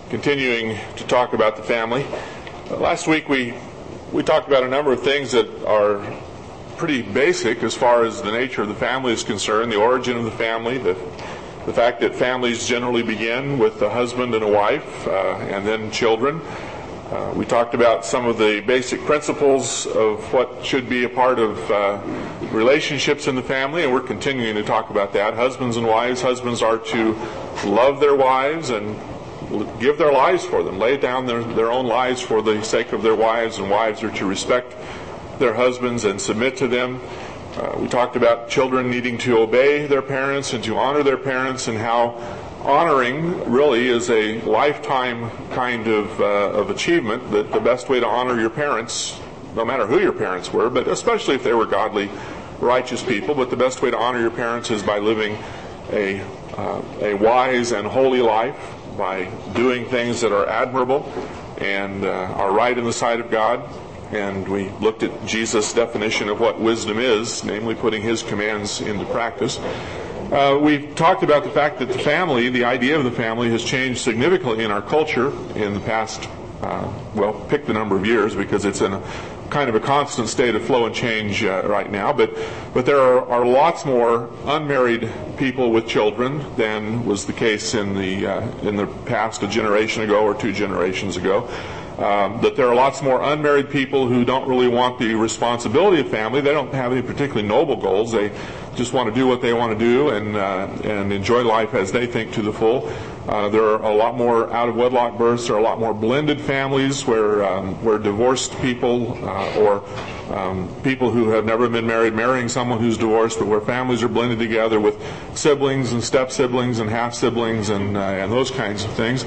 continuing to talk about the family. Last week we talked about a number of things that are pretty basic as far as the nature of the family is concerned, the origin of the family, the fact that families generally begin with a husband and a wife, and then children. We talked about some of the basic principles of what should be a part of relationships in the family, and we're continuing to talk about that. Husbands and wives. Husbands are to love their wives and give their lives for them, lay down their own lives for the sake of their wives, and wives are to respect their husbands and submit to them. We talked about children needing to obey their parents and to honor their parents, and how honoring really is a lifetime kind of achievement, that the best way to honor your parents, no matter who your parents were, but especially if they were godly, righteous people, but the best way to honor your parents is by living a wise and holy life, by doing things that are admirable and are right in the sight of God. And we looked at Jesus' definition of what wisdom is, namely putting His commands into practice. We've talked about the fact that the family, the idea of the family, has changed significantly in our culture in the past, pick the number of years, because it's in a kind of a constant state of flow and change right now. But there are lots more unmarried people with children than was the case in the past, a generation ago or 2 generations ago. That there are lots more unmarried people who don't really want the responsibility of family. They don't have any particularly noble goals. They just want to do what they want to do and enjoy life as they think to the full. There are a lot more out-of-wedlock births. There are a lot more blended families where divorced people or people who have never been married marrying someone who's divorced, but where families are blended together with siblings and step-siblings and half-siblings and those kinds of things.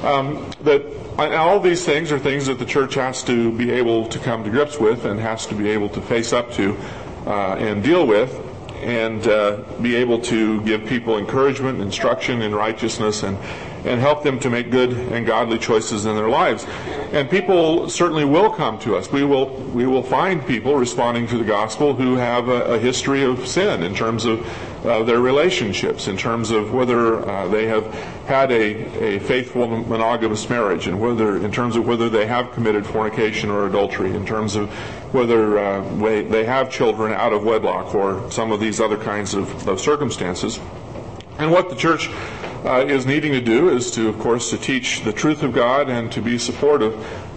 And all these things are things that the church has to be able to come to grips with and has to be able to face up to and deal with, and be able to give people encouragement, instruction in righteousness, and help them to make good and godly choices in their lives. And people certainly will come to us. We will find people responding to the gospel who have a history of sin in terms of their relationships, in terms of whether they have had a faithful monogamous marriage, and in terms of whether they have committed fornication or adultery, in terms of whether they have children out of wedlock, or some of these other kinds of circumstances. And what the church is needing to do is to, of course, to teach the truth of God and to be supportive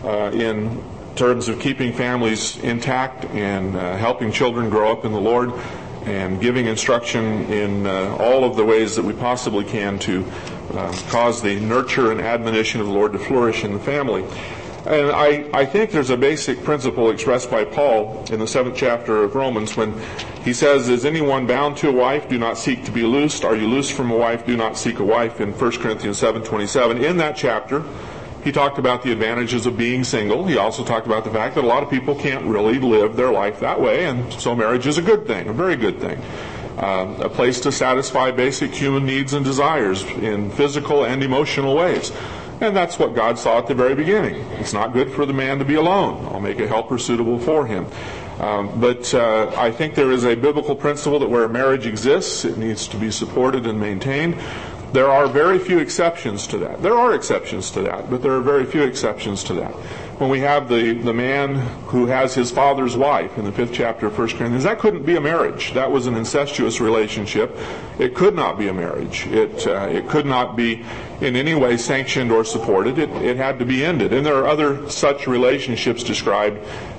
in terms of keeping families intact and helping children grow up in the Lord, and giving instruction in all of the ways that we possibly can to cause the nurture and admonition of the Lord to flourish in the family. And I think there's a basic principle expressed by Paul in the 7th chapter of Romans when he says, "Is anyone bound to a wife? Do not seek to be loosed. Are you loosed from a wife? Do not seek a wife," in 1 Corinthians 7:27. In that chapter, he talked about the advantages of being single. He also talked about the fact that a lot of people can't really live their life that way, and so marriage is a good thing, a very good thing. A place to satisfy basic human needs and desires in physical and emotional ways. And that's what God saw at the very beginning. It's not good for the man to be alone. I'll make a helper suitable for him. But I think there is a biblical principle that where marriage exists, it needs to be supported and maintained. There are very few exceptions to that. There are exceptions to that, but there are very few exceptions to that. When we have the man who has his father's wife in the 5th chapter of 1 Corinthians, that couldn't be a marriage. That was an incestuous relationship. It could not be a marriage. It could not be in any way sanctioned or supported. It had to be ended. And there are other such relationships described,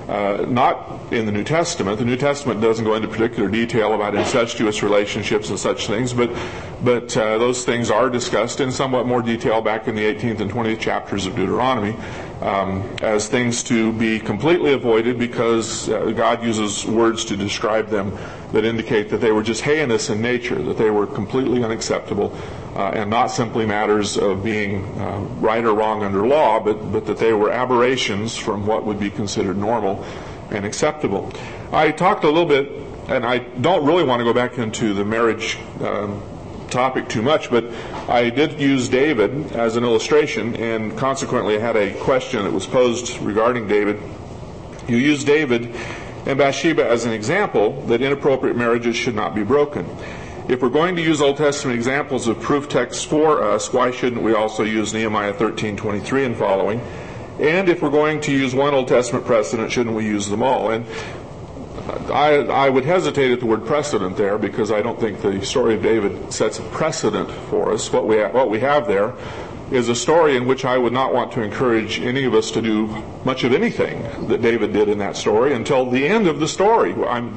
not in the New Testament. The New Testament doesn't go into particular detail about incestuous relationships and such things, but those things are discussed in somewhat more detail back in the 18th and 20th chapters of Deuteronomy as things to be completely avoided, because God uses words to describe them that indicate that they were just heinous in nature, that they were completely unacceptable, and not simply matters of being right or wrong under law, but that they were aberrations from what would be considered normal and acceptable. I talked a little bit, and I don't really want to go back into the marriage topic too much, but I did use David as an illustration, and consequently I had a question that was posed regarding David. You use David and Bathsheba as an example that inappropriate marriages should not be broken. if we're going to use Old Testament examples of proof texts for us, why shouldn't we also use Nehemiah 13:23 and following? And if we're going to use one Old Testament precedent, shouldn't we use them all? And I would hesitate at the word precedent there, because I don't think the story of David sets a precedent for us. What we have there is a story in which I would not want to encourage any of us to do much of anything that David did in that story until the end of the story,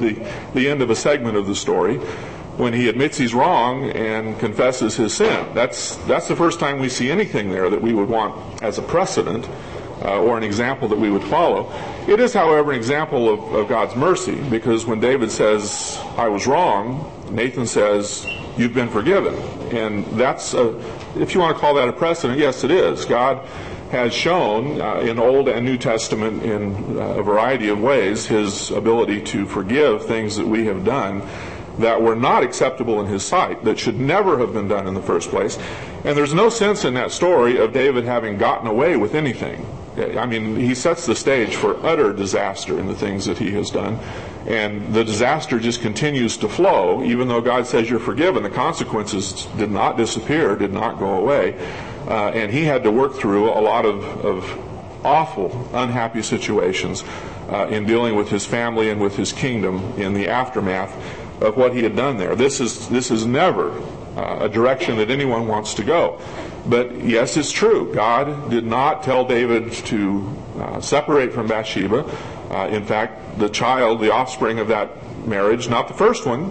the end of a segment of the story, when he admits he's wrong and confesses his sin. That's the first time we see anything there that we would want as a precedent or an example that we would follow. It is, however, an example of God's mercy, because when David says, I was wrong, Nathan says, you've been forgiven. And that's, if you want to call that a precedent, yes, it is. God has shown in Old and New Testament in a variety of ways his ability to forgive things that we have done that were not acceptable in his sight, that should never have been done in the first place. And there's no sense in that story of David having gotten away with anything. I mean, he sets the stage for utter disaster in the things that he has done. And the disaster just continues to flow, even though God says you're forgiven. The consequences did not disappear, did not go away. And he had to work through a lot of awful, unhappy situations in dealing with his family and with his kingdom in the aftermath of what he had done there. This is never a direction that anyone wants to go. But yes, it's true. God did not tell David to separate from Bathsheba. In fact, the child, the offspring of that marriage, not the first one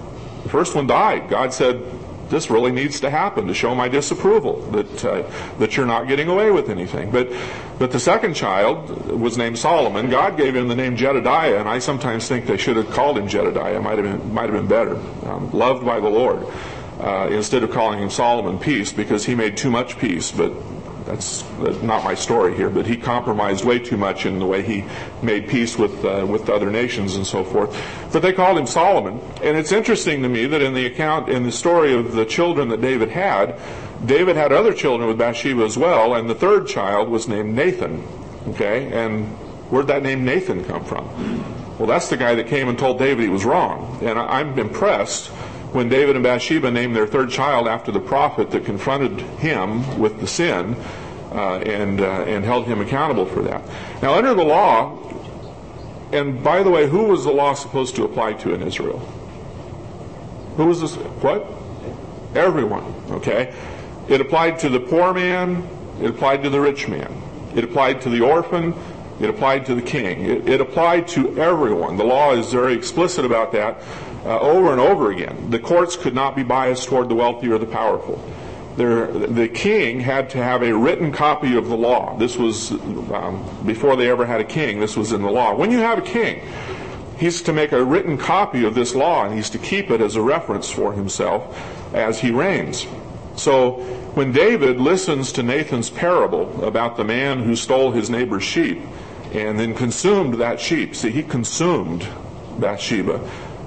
died. God said, this really needs to happen to show my disapproval, that you're not getting away with anything. But the second child was named Solomon. God gave him the name Jedediah, and I sometimes think they should have called him Jedediah. Might have been better. Loved by the Lord. Instead of calling him Solomon, peace, because he made too much peace. But that's not my story here. But he compromised way too much in the way he made peace with other nations and so forth. But they called him Solomon. And it's interesting to me that in the story of the children that David had other children with Bathsheba as well, and the third child was named Nathan. Okay, and where'd that name Nathan come from? Well, that's the guy that came and told David he was wrong. And I'm impressed when David and Bathsheba named their third child after the prophet that confronted him with the sin and held him accountable for that. Now, under the law, and by the way, who was the law supposed to apply to in Israel? Who was this? What? Everyone. Okay? It applied to the poor man. It applied to the rich man. It applied to the orphan. It applied to the king. It applied to everyone. The law is very explicit about that over and over again. The courts could not be biased toward the wealthy or the powerful. The king had to have a written copy of the law. This was before they ever had a king. This was in the law. When you have a king, he's to make a written copy of this law, and he's to keep it as a reference for himself as he reigns. So when David listens to Nathan's parable about the man who stole his neighbor's sheep and then consumed that sheep, see, he consumed Bathsheba.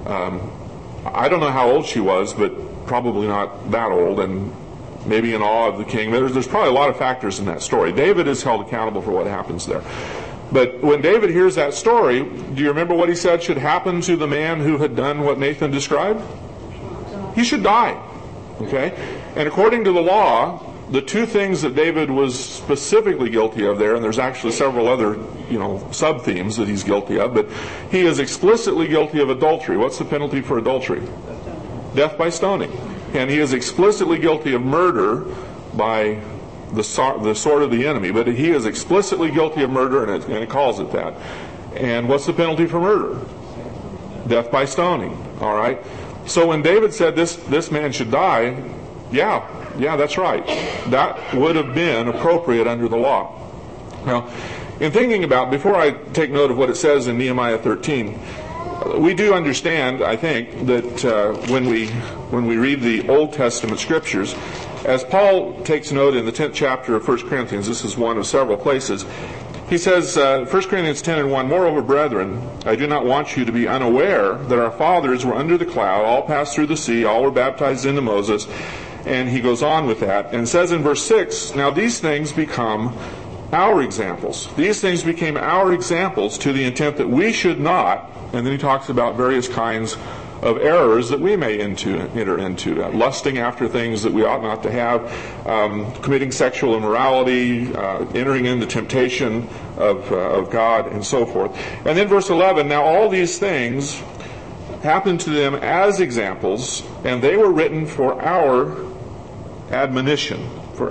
I don't know how old she was, but probably not that old, and maybe in awe of the king. There's probably a lot of factors in that story. David is held accountable for what happens there. But when David hears that story, do you remember what he said should happen to the man who had done what Nathan described? He should die. Okay? And according to the law, the two things that David was specifically guilty of there, and there's actually several other, sub-themes that he's guilty of, but he is explicitly guilty of adultery. What's the penalty for adultery? Death by stoning. And he is explicitly guilty of murder by the sword of the enemy. But he is explicitly guilty of murder, and it calls it that. And what's the penalty for murder? Death by stoning. All right? So when David said this man should die, yeah, that's right. That would have been appropriate under the law. Now, in thinking about, before I take note of what it says in Nehemiah 13, we do understand, I think, that when we read the Old Testament scriptures, as Paul takes note in the 10th chapter of 1 Corinthians, this is one of several places, he says, 1 Corinthians 10:1, Moreover, brethren, I do not want you to be unaware that our fathers were under the cloud, all passed through the sea, all were baptized into Moses. And he goes on with that and says in verse 6, Now these things become our examples. These things became our examples to the intent that we should not, and then he talks about various kinds of errors that we may enter into, lusting after things that we ought not to have, committing sexual immorality, entering into temptation of God, and so forth. And then verse 11, now all these things happened to them as examples, and they were written for our admonition,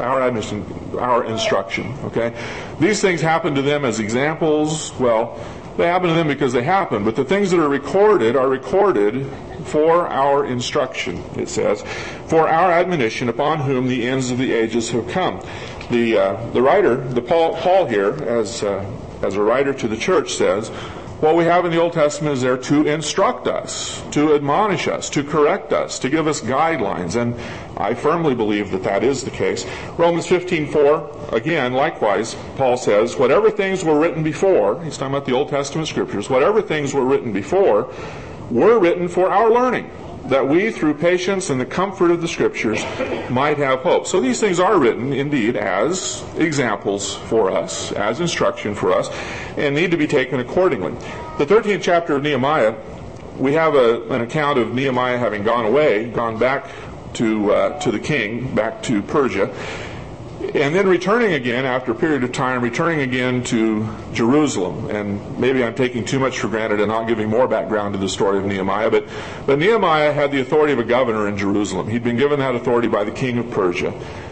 our instruction. Okay, these things happened to them as examples. Well, they happened to them because they happened, but the things that are recorded for our instruction. It says, for our admonition, upon whom the ends of the ages have come. The writer, Paul here, as a writer to the church, says, what we have in the Old Testament is there to instruct us, to admonish us, to correct us, to give us guidelines. And I firmly believe that that is the case. Romans 15:4, again, likewise, Paul says, whatever things were written before, he's talking about the Old Testament scriptures, whatever things were written before were written for our learning, that we, through patience and the comfort of the Scriptures, might have hope. So these things are written, indeed, as examples for us, as instruction for us, and need to be taken accordingly. The 13th chapter of Nehemiah, we have an account of Nehemiah having gone back to the king, back to Persia, and then returning again after a period of time, returning again to Jerusalem. And maybe I'm taking too much for granted and not giving more background to the story of Nehemiah, but Nehemiah had the authority of a governor in Jerusalem. He'd been given that authority by the king of Persia.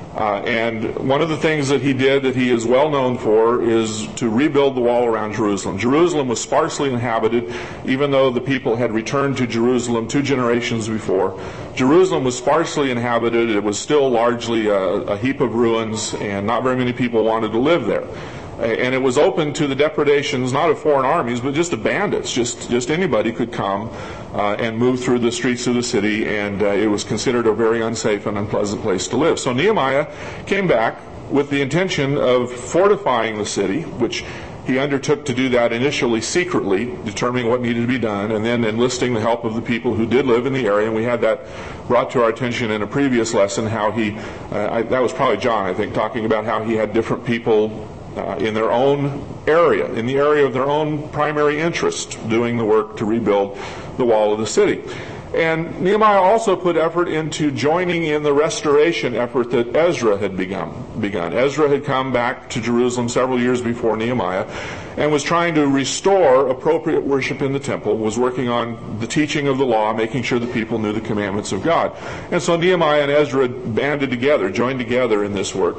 And one of the things that he did that he is well known for is to rebuild the wall around Jerusalem. Jerusalem was sparsely inhabited, even though the people had returned to Jerusalem 2 generations before. Jerusalem was sparsely inhabited. It was still largely a heap of ruins, and not very many people wanted to live there. And it was open to the depredations, not of foreign armies, but just of bandits. Just anybody could come and move through the streets of the city, and it was considered a very unsafe and unpleasant place to live. So Nehemiah came back with the intention of fortifying the city, which he undertook to do that initially secretly, determining what needed to be done, and then enlisting the help of the people who did live in the area. And we had that brought to our attention in a previous lesson, how that was probably John, I think, talking about how he had different people in their own area, in the area of their own primary interest, doing the work to rebuild the wall of the city. And Nehemiah also put effort into joining in the restoration effort that Ezra had begun. Ezra had come back to Jerusalem several years before Nehemiah and was trying to restore appropriate worship in the temple, was working on the teaching of the law, making sure the people knew the commandments of God. And so Nehemiah and Ezra banded together, joined together in this work.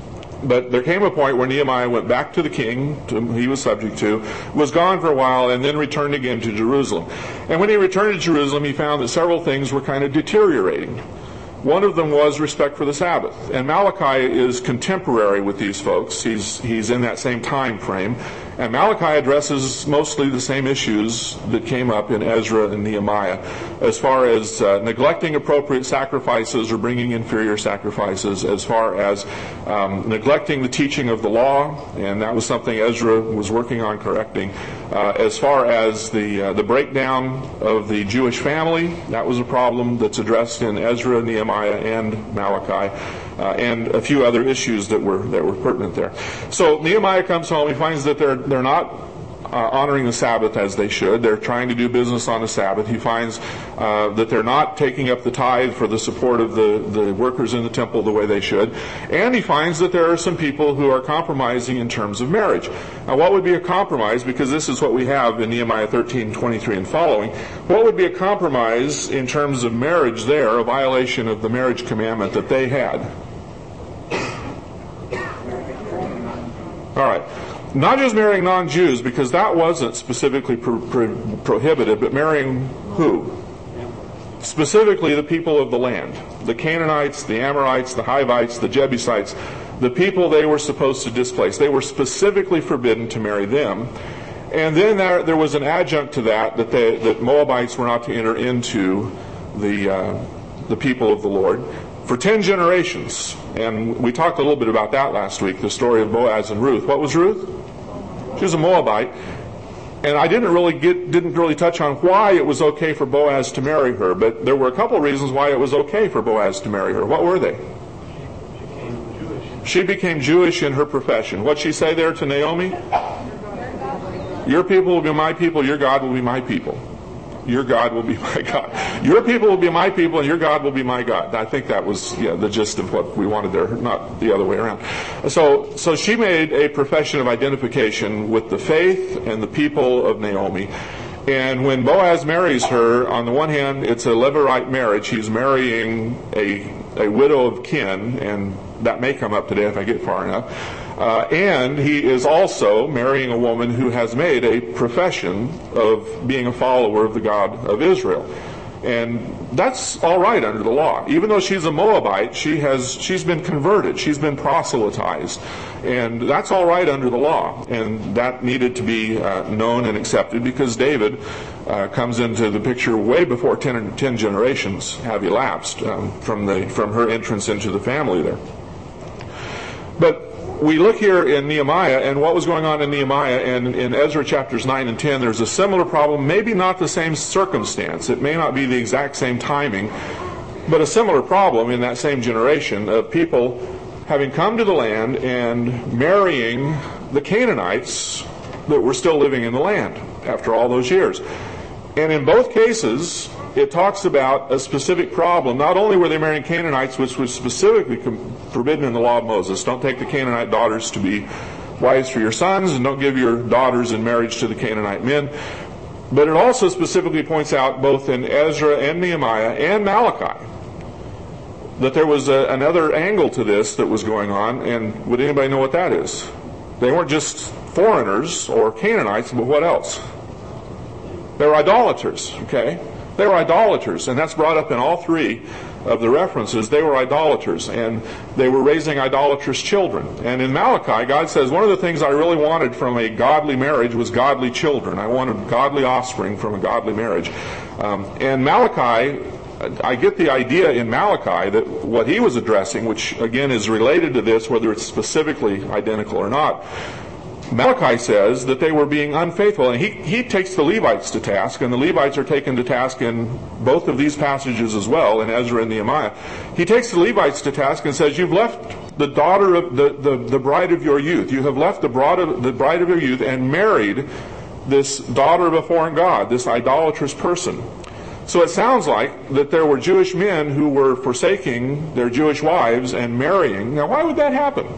But there came a point where Nehemiah went back to the king, whom he was subject to, was gone for a while, and then returned again to Jerusalem. And when he returned to Jerusalem, he found that several things were kind of deteriorating. One of them was respect for the Sabbath. And Malachi is contemporary with these folks. He's in that same time frame. And Malachi addresses mostly the same issues that came up in Ezra and Nehemiah, as far as neglecting appropriate sacrifices or bringing inferior sacrifices, as far as neglecting the teaching of the law, and that was something Ezra was working on correcting. As far as the breakdown of the Jewish family, that was a problem that's addressed in Ezra, Nehemiah, and Malachi. And a few other issues that were pertinent there. So Nehemiah comes home. He finds that they're not honoring the Sabbath as they should. They're trying to do business on the Sabbath. He finds that they're not taking up the tithe for the support of the workers in the temple the way they should. And he finds that there are some people who are compromising in terms of marriage. Now, what would be a compromise? Because this is what we have in Nehemiah 13:23 and following. What would be a compromise in terms of marriage there, a violation of the marriage commandment that they had? All right. Not just marrying non-Jews, because that wasn't specifically prohibited, but marrying who? Specifically the people of the land. The Canaanites, the Amorites, the Hivites, the Jebusites, the people they were supposed to displace. They were specifically forbidden to marry them. And then there was an adjunct to that Moabites were not to enter into the people of the Lord for 10 generations. And we talked a little bit about that last week, the story of Boaz and Ruth. What was Ruth? She was a Moabite. And I didn't really touch on why it was okay for Boaz to marry her, but there were a couple of reasons why it was okay for Boaz to marry her. What were they? She became Jewish in her profession. What'd she say there to Naomi? Your people will be my people, your God will be my people. your God will be my God. Your people will be my people, and your God will be my God. I think that was the gist of what we wanted there, not the other way around. So she made a profession of identification with the faith and the people of Naomi. And when Boaz marries her, on the one hand, it's a Levirate marriage. He's marrying a widow of kin, and that may come up today if I get far enough. And he is also marrying a woman who has made a profession of being a follower of the God of Israel. And that's all right under the law. Even though she's a Moabite, she's been converted. She's been proselytized. And that's all right under the law. And that needed to be known and accepted because David comes into the picture way before 10 generations have elapsed from her entrance into the family there. But we look here in Nehemiah, and what was going on in Nehemiah, and in Ezra chapters 9 and 10, there's a similar problem, maybe not the same circumstance. It may not be the exact same timing, but a similar problem in that same generation of people having come to the land and marrying the Canaanites that were still living in the land after all those years. And in both cases, it talks about a specific problem. Not only were they marrying Canaanites, which was specifically forbidden in the law of Moses. Don't take the Canaanite daughters to be wives for your sons, and don't give your daughters in marriage to the Canaanite men. But it also specifically points out, both in Ezra and Nehemiah and Malachi, that there was another angle to this that was going on. And would anybody know what that is? They weren't just foreigners or Canaanites, but what else? They were idolaters, okay? They were idolaters, and that's brought up in all three of the references. They were idolaters, and they were raising idolatrous children. And in Malachi, God says, one of the things I really wanted from a godly marriage was godly children. I wanted godly offspring from a godly marriage. And Malachi, I get the idea in Malachi that what he was addressing, which again is related to this, whether it's specifically identical or not, Malachi says that they were being unfaithful, and he takes the Levites to task, and the Levites are taken to task in both of these passages as well, in Ezra and Nehemiah. He takes the Levites to task and says, you've left the daughter of the bride of your youth. You have left the bride of your youth and married this daughter of a foreign god, this idolatrous person. So it sounds like that there were Jewish men who were forsaking their Jewish wives and marrying. Now, why would that happen?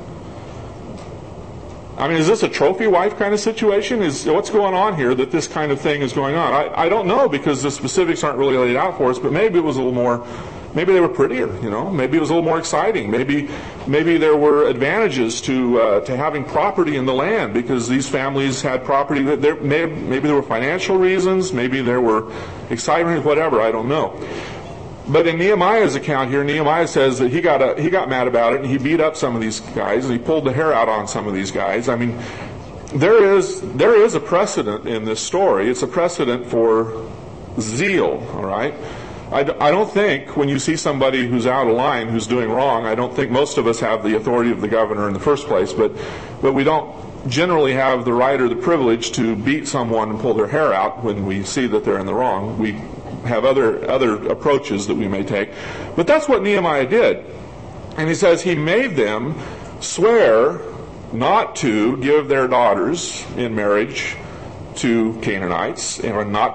I mean, is this a trophy wife kind of situation? What's going on here that this kind of thing is going on? I don't know, because the specifics aren't really laid out for us, but maybe it was a little more, maybe they were prettier, maybe it was a little more exciting. Maybe there were advantages to having property in the land, because these families had property. Maybe there were financial reasons, maybe there were excitement, whatever, I don't know. But in Nehemiah's account here, Nehemiah says that he got mad about it, and he beat up some of these guys, and he pulled the hair out on some of these guys. I mean, there is a precedent in this story. It's a precedent for zeal, all right? I don't think when you see somebody who's out of line, who's doing wrong, I don't think most of us have the authority of the governor in the first place, but we don't generally have the right or the privilege to beat someone and pull their hair out when we see that they're in the wrong. We have other approaches that we may take. But that's what Nehemiah did. And he says he made them swear not to give their daughters in marriage to Canaanites, and not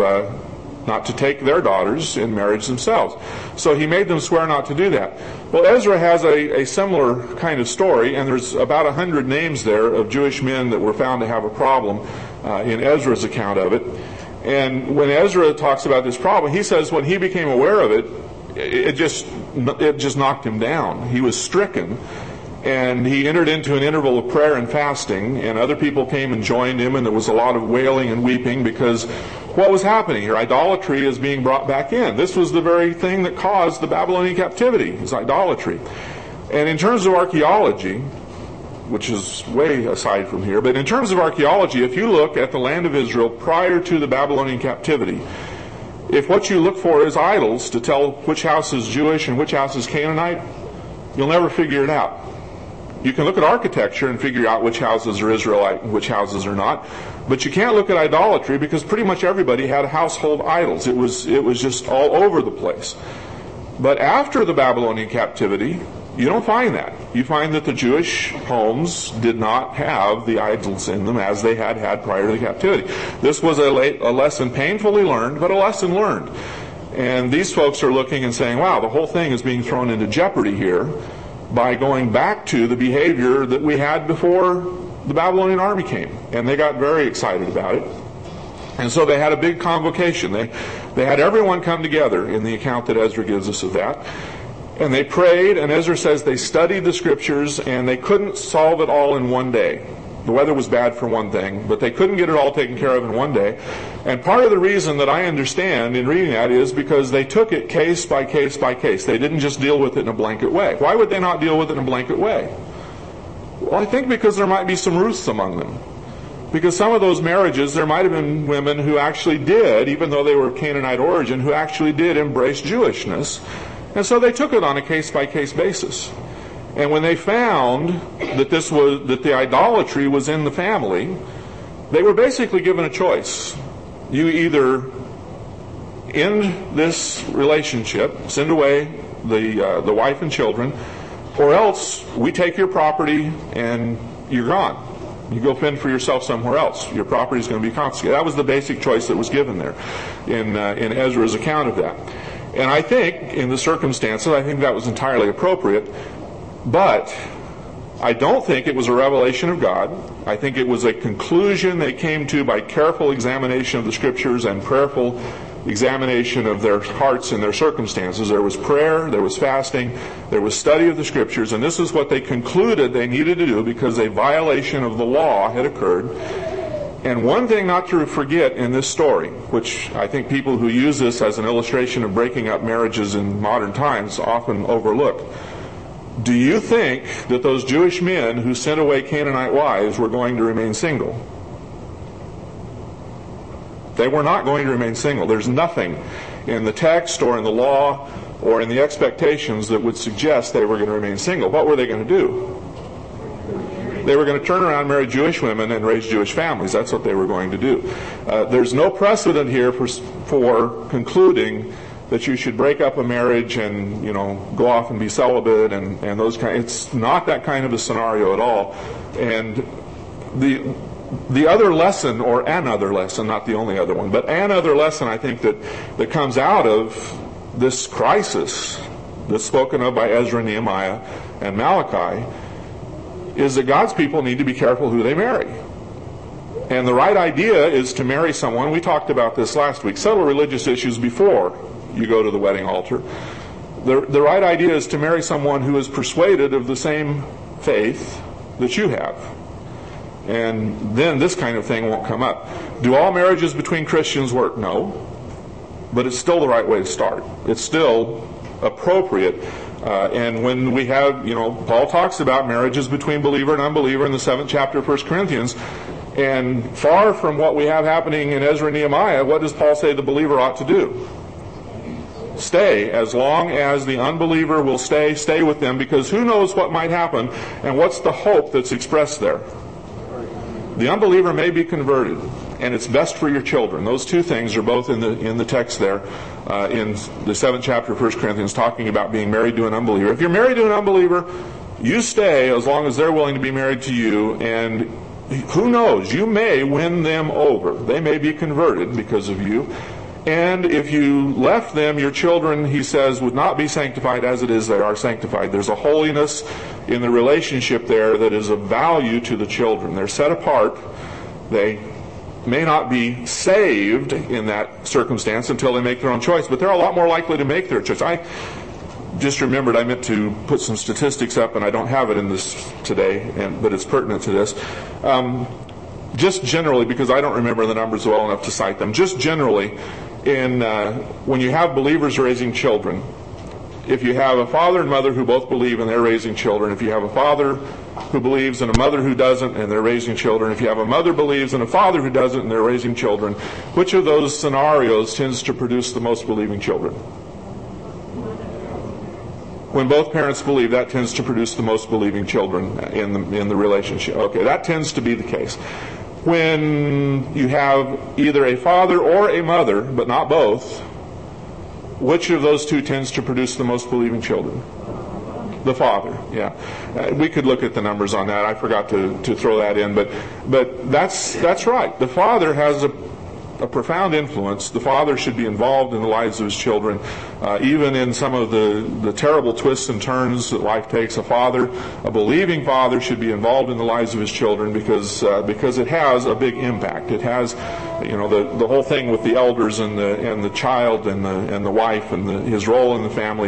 to take their daughters in marriage themselves. So he made them swear not to do that. Well, Ezra has a similar kind of story, and there's about 100 names there of Jewish men that were found to have a problem in Ezra's account of it. And when Ezra talks about this problem, he says when he became aware of it, it just knocked him down. He was stricken, and he entered into an interval of prayer and fasting, and other people came and joined him, and there was a lot of wailing and weeping, because what was happening here? Idolatry is being brought back in. This was the very thing that caused the Babylonian captivity, is idolatry. And in terms of archaeology, which is way aside from here, but in terms of archaeology, if you look at the land of Israel prior to the Babylonian captivity, if what you look for is idols to tell which house is Jewish and which house is Canaanite, you'll never figure it out. You can look at architecture and figure out which houses are Israelite and which houses are not, but you can't look at idolatry, because pretty much everybody had household idols. It was just all over the place. But after the Babylonian captivity, You don't find that. You find that the Jewish homes did not have the idols in them as they had prior to the captivity. This was a lesson painfully learned, but a lesson learned. And these folks are looking and saying, wow, the whole thing is being thrown into jeopardy here by going back to the behavior that we had before the Babylonian army came. And they got very excited about it. And so they had a big convocation. They had everyone come together in the account that Ezra gives us of that. And they prayed, and Ezra says they studied the scriptures, and they couldn't solve it all in one day. The weather was bad for one thing, but they couldn't get it all taken care of in one day. And part of the reason that I understand in reading that is because they took it case by case by case. They didn't just deal with it in a blanket way. Why would they not deal with it in a blanket way? Well, I think because there might be some Ruths among them. Because some of those marriages, there might have been women who actually did, even though they were of Canaanite origin, who actually did embrace Jewishness. And so they took it on a case-by-case basis. And when they found that the idolatry was in the family, they were basically given a choice. You either end this relationship, send away the wife and children, or else we take your property and you're gone. You go fend for yourself somewhere else. Your property is going to be confiscated. That was the basic choice that was given there in Ezra's account of that. And I think, in the circumstances, I think that was entirely appropriate. But I don't think it was a revelation of God. I think it was a conclusion they came to by careful examination of the Scriptures and prayerful examination of their hearts and their circumstances. There was prayer, there was fasting, there was study of the Scriptures, and this is what they concluded they needed to do because a violation of the law had occurred. And one thing not to forget in this story, which I think people who use this as an illustration of breaking up marriages in modern times often overlook. Do you think that those Jewish men who sent away Canaanite wives were going to remain single? They were not going to remain single. There's nothing in the text or in the law or in the expectations that would suggest they were going to remain single. What were they going to do? They were going to turn around and marry Jewish women and raise Jewish families. That's what they were going to do. There's no precedent here for concluding that you should break up a marriage and, go off and be celibate and those kind. It's not that kind of a scenario at all. And the other lesson, or another lesson, not the only other one, but another lesson I think that comes out of this crisis that's spoken of by Ezra, Nehemiah, and Malachi is that God's people need to be careful who they marry. And the right idea is to marry someone, we talked about this last week, settle religious issues before you go to the wedding altar. The right idea is to marry someone who is persuaded of the same faith that you have. And then this kind of thing won't come up. Do all marriages between Christians work? No. But it's still the right way to start. It's still appropriate. And when we have, Paul talks about marriages between believer and unbeliever in the 7th chapter of 1 Corinthians. And far from what we have happening in Ezra and Nehemiah, what does Paul say the believer ought to do? Stay. As long as the unbeliever will stay with them, because who knows what might happen, and what's the hope that's expressed there? The unbeliever may be converted, and it's best for your children. Those two things are both in the text there in the 7th chapter of 1 Corinthians, talking about being married to an unbeliever. If you're married to an unbeliever, you stay as long as they're willing to be married to you, and who knows, you may win them over. They may be converted because of you. And if you left them, your children, he says, would not be sanctified as it is they are sanctified. There's a holiness in the relationship there that is of value to the children. They're set apart. They may not be saved in that circumstance until they make their own choice, but they're a lot more likely to make their choice. I just remembered I meant to put some statistics up, and I don't have it in this today, but it's pertinent to this. Just generally, because I don't remember the numbers well enough to cite them, just generally, when you have believers raising children, if you have a father and mother who both believe and they're raising children, if you have a father who believes and a mother who doesn't and they're raising children, if you have a mother believes and a father who doesn't and they're raising children, which of those scenarios tends to produce the most believing children? When both parents believe, that tends to produce the most believing children in the relationship. Okay, that tends to be the case. When you have either a father or a mother, but not both, which of those two tends to produce the most believing children? The Father, yeah. We could look at the numbers on that. I forgot to throw that in, but that's right. The Father has a profound influence. The father should be involved in the lives of his children, even in some of the terrible twists and turns that life takes. A believing father, should be involved in the lives of his children because it has a big impact. It has, the whole thing with the elders and the child and the wife and his role in the family.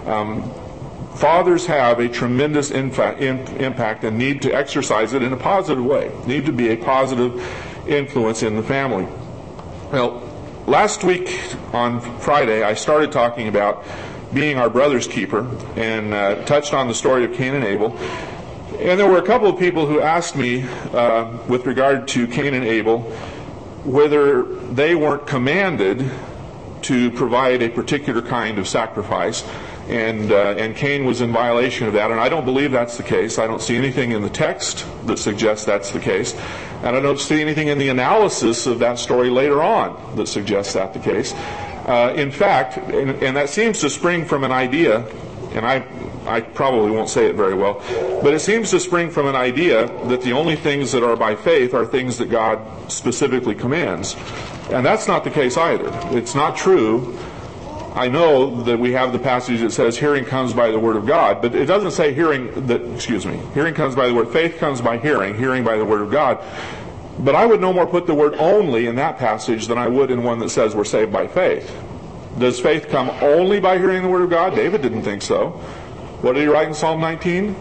Fathers have a tremendous impact and need to exercise it in a positive way. Need to be a positive influence in the family. Well, last week on Friday, I started talking about being our brother's keeper and touched on the story of Cain and Abel. And there were a couple of people who asked me with regard to Cain and Abel whether they weren't commanded to provide a particular kind of sacrifice. And Cain was in violation of that, and I don't believe that's the case. I don't see anything in the text that suggests that's the case, and I don't see anything in the analysis of that story later on that suggests that's the case. In fact, and that seems to spring from an idea, and I probably won't say it very well, but it seems to spring from an idea that the only things that are by faith are things that God specifically commands. And that's not the case either. It's not true. I know that we have the passage that says hearing comes by the word of God, but it doesn't say hearing comes by the word. Faith comes by hearing by the word of God. But I would no more put the word only in that passage than I would in one that says we're saved by faith. Does faith come only by hearing the word of God? David didn't think so. What did he write in Psalm 19?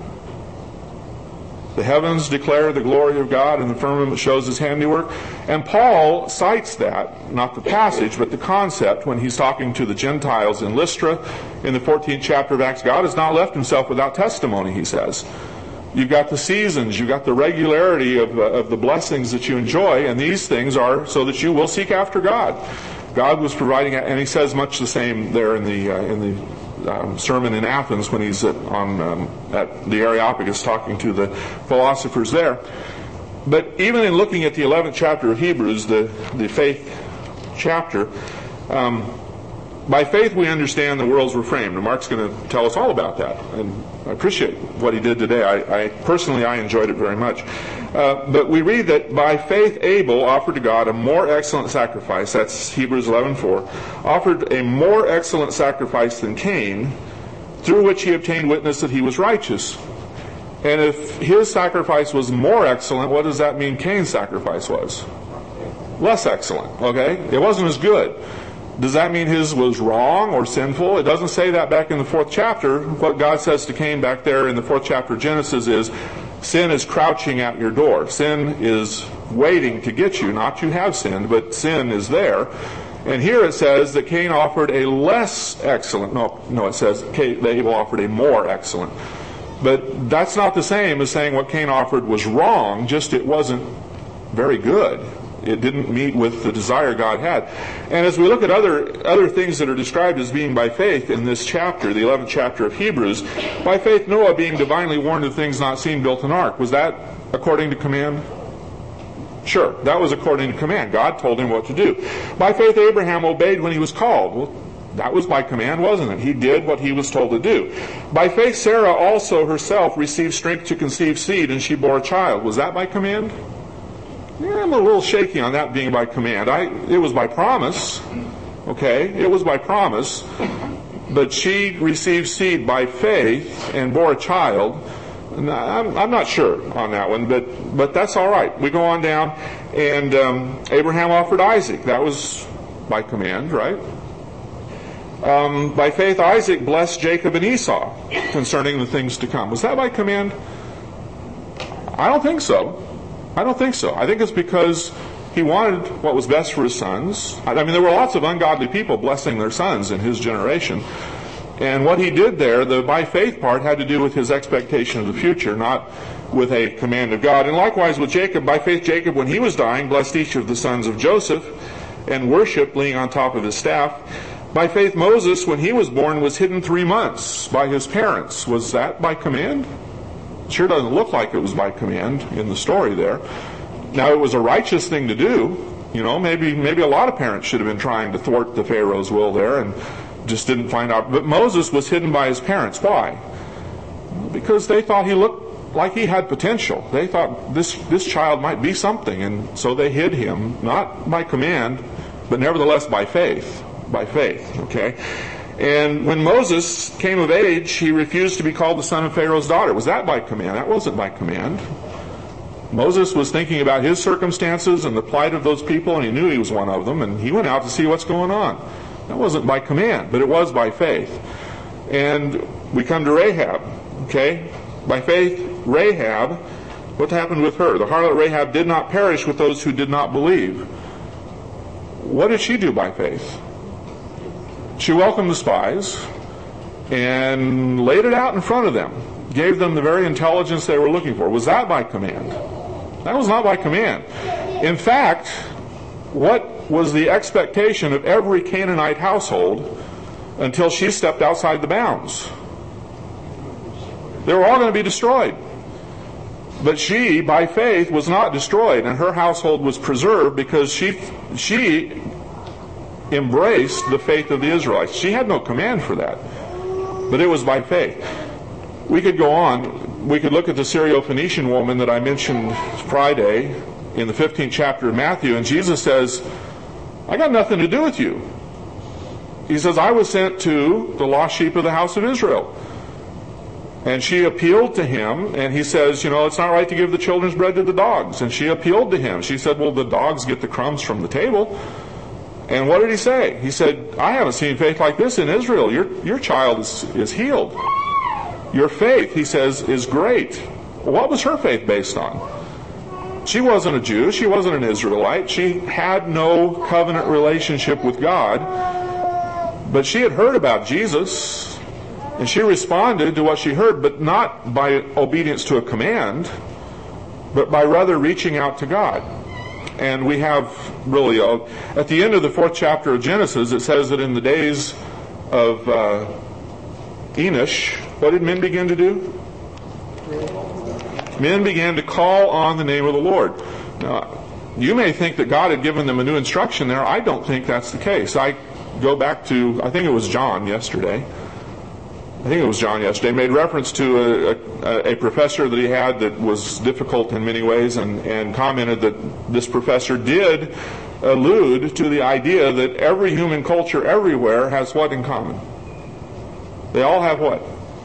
The heavens declare the glory of God, and the firmament shows his handiwork. And Paul cites that, not the passage, but the concept when he's talking to the Gentiles in Lystra in the 14th chapter of Acts. God has not left himself without testimony, he says. You've got the seasons, you've got the regularity of the blessings that you enjoy, and these things are so that you will seek after God. God was providing, and he says much the same there in the sermon in Athens when he's at the Areopagus talking to the philosophers there. But even in looking at the 11th chapter of Hebrews, the faith chapter, by faith we understand the worlds were framed. And Mark's going to tell us all about that. And I appreciate what he did today. I personally enjoyed it very much. But we read that by faith Abel offered to God a more excellent sacrifice. That's Hebrews 11:4. Offered a more excellent sacrifice than Cain, through which he obtained witness that he was righteous. And if his sacrifice was more excellent, what does that mean Cain's sacrifice was? Less excellent, okay? It wasn't as good. Does that mean his was wrong or sinful? It doesn't say that back in the 4th chapter. What God says to Cain back there in the 4th chapter of Genesis is, sin is crouching at your door. Sin is waiting to get you. Not you have sinned, but sin is there. And here it says that Cain offered a less excellent. No, it says Abel offered a more excellent. But that's not the same as saying what Cain offered was wrong, just it wasn't very good. It didn't meet with the desire God had. And as we look at other things that are described as being by faith in this chapter, the 11th chapter of Hebrews, by faith Noah, being divinely warned of things not seen, built an ark. Was that according to command? Sure, that was according to command. God told him what to do. By faith Abraham obeyed when he was called. Well, that was by command, wasn't it? He did what he was told to do. By faith Sarah also herself received strength to conceive seed, and she bore a child. Was that by command? Yeah, I'm a little shaky on that being by command. It was by promise. Okay, it was by promise. But she received seed by faith and bore a child. I'm not sure on that one, but that's all right. We go on down, and Abraham offered Isaac. That was by command, right? By faith Isaac blessed Jacob and Esau concerning the things to come. Was that by command? I don't think so. I think it's because he wanted what was best for his sons. I mean, there were lots of ungodly people blessing their sons in his generation. And what he did there, the by faith part, had to do with his expectation of the future, not with a command of God. And likewise with Jacob, by faith Jacob, when he was dying, blessed each of the sons of Joseph and worshipped, leaning on top of his staff. By faith Moses, when he was born, was hidden 3 months by his parents. Was that by command? Sure doesn't look like it was by command in the story there. Now, it was a righteous thing to do. You know, maybe a lot of parents should have been trying to thwart the Pharaoh's will there and just didn't find out. But Moses was hidden by his parents. Why? because they thought he looked like he had potential. They thought this child might be something, and so they hid him, not by command, but nevertheless by faith. By faith, okay? And when Moses came of age, he refused to be called the son of Pharaoh's daughter. Was that by command? That wasn't by command. Moses was thinking about his circumstances and the plight of those people, and he knew he was one of them, and he went out to see what's going on. That wasn't by command, but it was by faith. And we come to Rahab, okay? By faith, Rahab, what happened with her? The harlot Rahab did not perish with those who did not believe. What did she do by faith? She welcomed the spies and laid it out in front of them, gave them the very intelligence they were looking for. Was that by command? That was not by command. In fact, what was the expectation of every Canaanite household until she stepped outside the bounds? They were all going to be destroyed. But she, by faith, was not destroyed, and her household was preserved because she embraced the faith of the Israelites. She had no command for that, but it was by faith. We could go on. We could look at the Syro-Phoenician woman that I mentioned Friday in the 15th chapter of Matthew, and Jesus says, I got nothing to do with you. He says, I was sent to the lost sheep of the house of Israel. And she appealed to him, and he says, it's not right to give the children's bread to the dogs. And she appealed to him. She said, well, the dogs get the crumbs from the table. And what did he say? He said, I haven't seen faith like this in Israel. Your child is healed. Your faith, he says, is great. What was her faith based on? She wasn't a Jew. She wasn't an Israelite. She had no covenant relationship with God. But she had heard about Jesus, and she responded to what she heard, but not by obedience to a command, but by rather reaching out to God. And we have really, at the end of the 4th chapter of Genesis, it says that in the days of Enosh, what did men begin to do? Men began to call on the name of the Lord. Now, you may think that God had given them a new instruction there. I don't think that's the case. I go back to, I think it was John yesterday. Made reference to a professor that he had that was difficult in many ways, and commented that this professor did allude to the idea that every human culture everywhere has what in common? They all have what?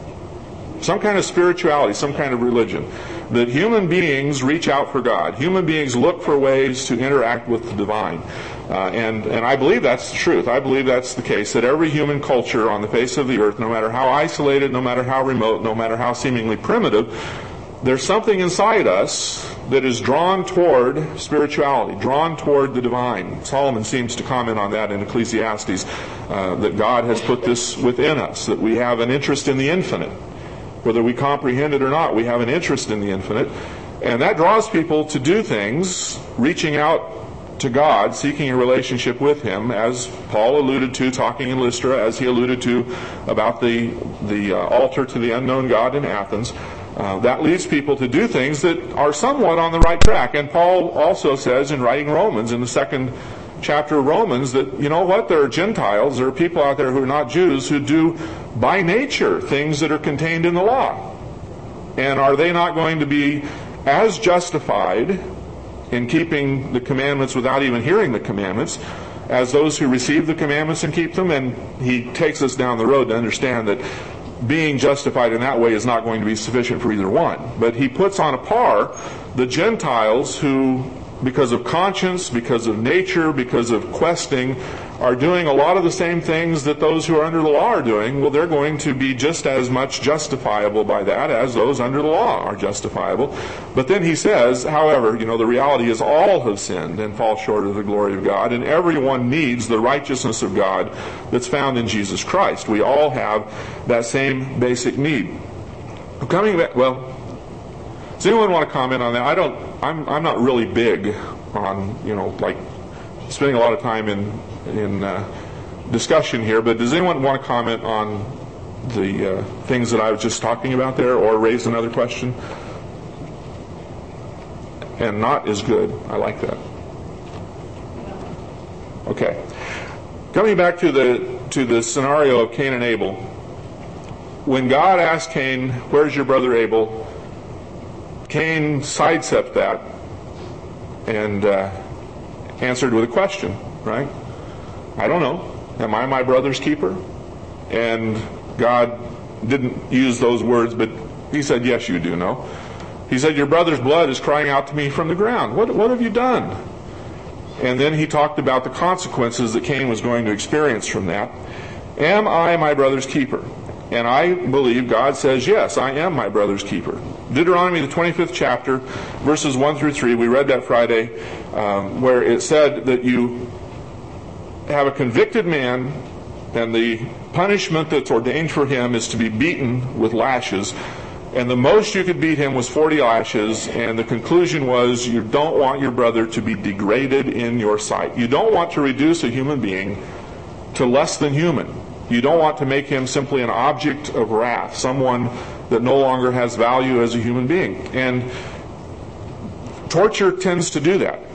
Some kind of spirituality, some kind of religion. That human beings reach out for God. Human beings look for ways to interact with the divine. And I believe that's the truth. I believe that's the case, that every human culture on the face of the earth, no matter how isolated, no matter how remote, no matter how seemingly primitive, there's something inside us that is drawn toward spirituality, drawn toward the divine. Solomon seems to comment on that in Ecclesiastes, that God has put this within us, that we have an interest in the infinite. Whether we comprehend it or not, we have an interest in the infinite. And that draws people to do things, reaching out to God, seeking a relationship with Him, as Paul alluded to, talking in Lystra, as he alluded to about the altar to the unknown God in Athens. That leads people to do things that are somewhat on the right track. And Paul also says in writing Romans, in the 2nd chapter of Romans, that, you know what, there are Gentiles, there are people out there who are not Jews who do by nature things that are contained in the law. And are they not going to be as justified in keeping the commandments without even hearing the commandments as those who receive the commandments and keep them? And he takes us down the road to understand that being justified in that way is not going to be sufficient for either one. But he puts on a par the Gentiles who, because of conscience, because of nature, because of questing, are doing a lot of the same things that those who are under the law are doing. Well, they're going to be just as much justifiable by that as those under the law are justifiable. But then he says, however, the reality is all have sinned and fall short of the glory of God, and everyone needs the righteousness of God that's found in Jesus Christ. We all have that same basic need. Coming back, does anyone want to comment on that? I'm not really big on, spending a lot of time in discussion here, but does anyone want to comment on the things that I was just talking about there, or raise another question? And not is good. I like that. Okay. Coming back to the scenario of Cain and Abel. when God asked Cain, "Where's your brother Abel?" Cain sidestepped that and answered with a question, right? I don't know. Am I my brother's keeper? And God didn't use those words, but he said, yes, you do know. He said, your brother's blood is crying out to me from the ground. What have you done? And then he talked about the consequences that Cain was going to experience from that. Am I my brother's keeper? And I believe God says, yes, I am my brother's keeper. Deuteronomy, the 25th chapter, verses 1 through 3, we read that Friday, where it said that you have a convicted man, and the punishment that's ordained for him is to be beaten with lashes. And the most you could beat him was 40 lashes, and the conclusion was you don't want your brother to be degraded in your sight. You don't want to reduce a human being to less than human. You don't want to make him simply an object of wrath, someone that no longer has value as a human being. And torture tends to do that.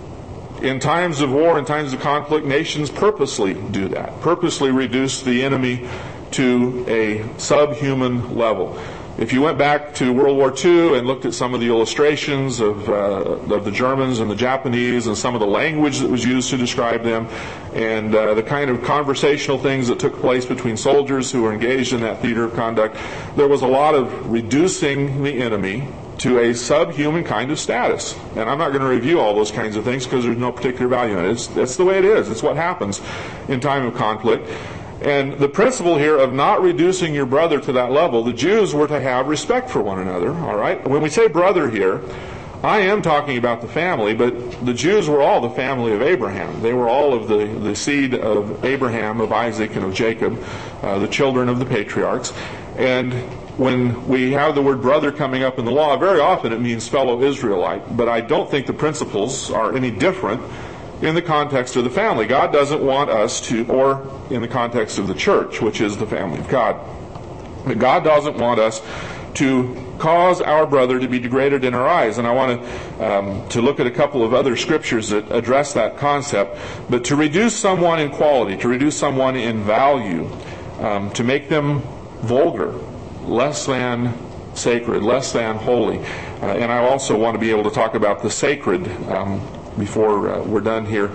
In times of war, in times of conflict, nations purposely do that, purposely reduce the enemy to a subhuman level. If you went back to World War II and looked at some of the illustrations of the Germans and the Japanese and some of the language that was used to describe them and the kind of conversational things that took place between soldiers who were engaged in that theater of conduct, there was a lot of reducing the enemy to a subhuman kind of status. And I'm not going to review all those kinds of things because there's no particular value in it. That's the way it is. It's what happens in time of conflict. And the principle here of not reducing your brother to that level, the Jews were to have respect for one another, all right? When we say brother here, I am talking about the family, but the Jews were all the family of Abraham. They were all of the seed of Abraham, of Isaac, and of Jacob, the children of the patriarchs. And when we have the word brother coming up in the law, very often it means fellow Israelite, but I don't think the principles are any different in the context of the family. God doesn't want us to, or in the context of the church, which is the family of God. But God doesn't want us to cause our brother to be degraded in our eyes. And I want to look at a couple of other scriptures that address that concept. But to reduce someone in quality, to reduce someone in value, to make them vulgar, less than sacred, less than holy. And I also want to be able to talk about the sacred before we're done here,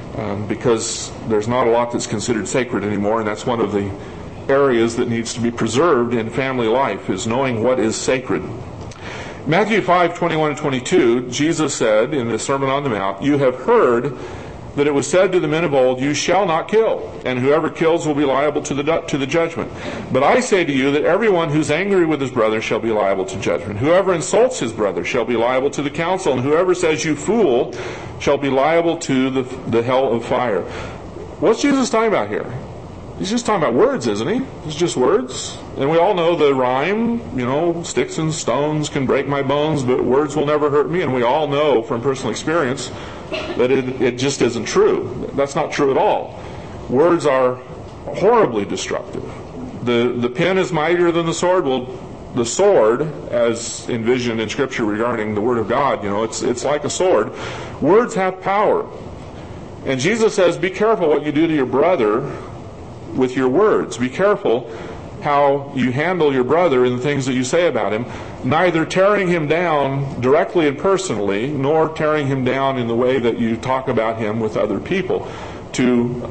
because there's not a lot that's considered sacred anymore, and that's one of the areas that needs to be preserved in family life, is knowing what is sacred. Matthew 5:21 and 22, Jesus said in the Sermon on the Mount, "You have heard that it was said to the men of old, you shall not kill, and whoever kills will be liable to the judgment. But I say to you that everyone who's angry with his brother shall be liable to judgment. Whoever insults his brother shall be liable to the council, and whoever says you fool shall be liable to the hell of fire." What's Jesus talking about here? He's just talking about words, isn't he? It's just words. And we all know the rhyme, sticks and stones can break my bones, but words will never hurt me. And we all know from personal experience that it just isn't true. That's not true at all. Words are horribly destructive. The pen is mightier than the sword. Well, the sword, as envisioned in Scripture regarding the Word of God, it's like a sword. Words have power. And Jesus says, be careful what you do to your brother with your words. Be careful how you handle your brother in the things that you say about him, neither tearing him down directly and personally, nor tearing him down in the way that you talk about him with other people, to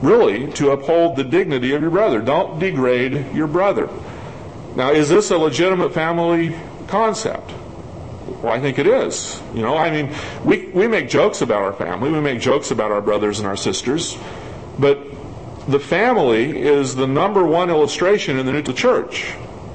uphold the dignity of your brother. Don't degrade your brother. Now, is this a legitimate family concept? Well, I think it is. We make jokes about our family, we make jokes about our brothers and our sisters, but the family is the number one illustration in the New Church.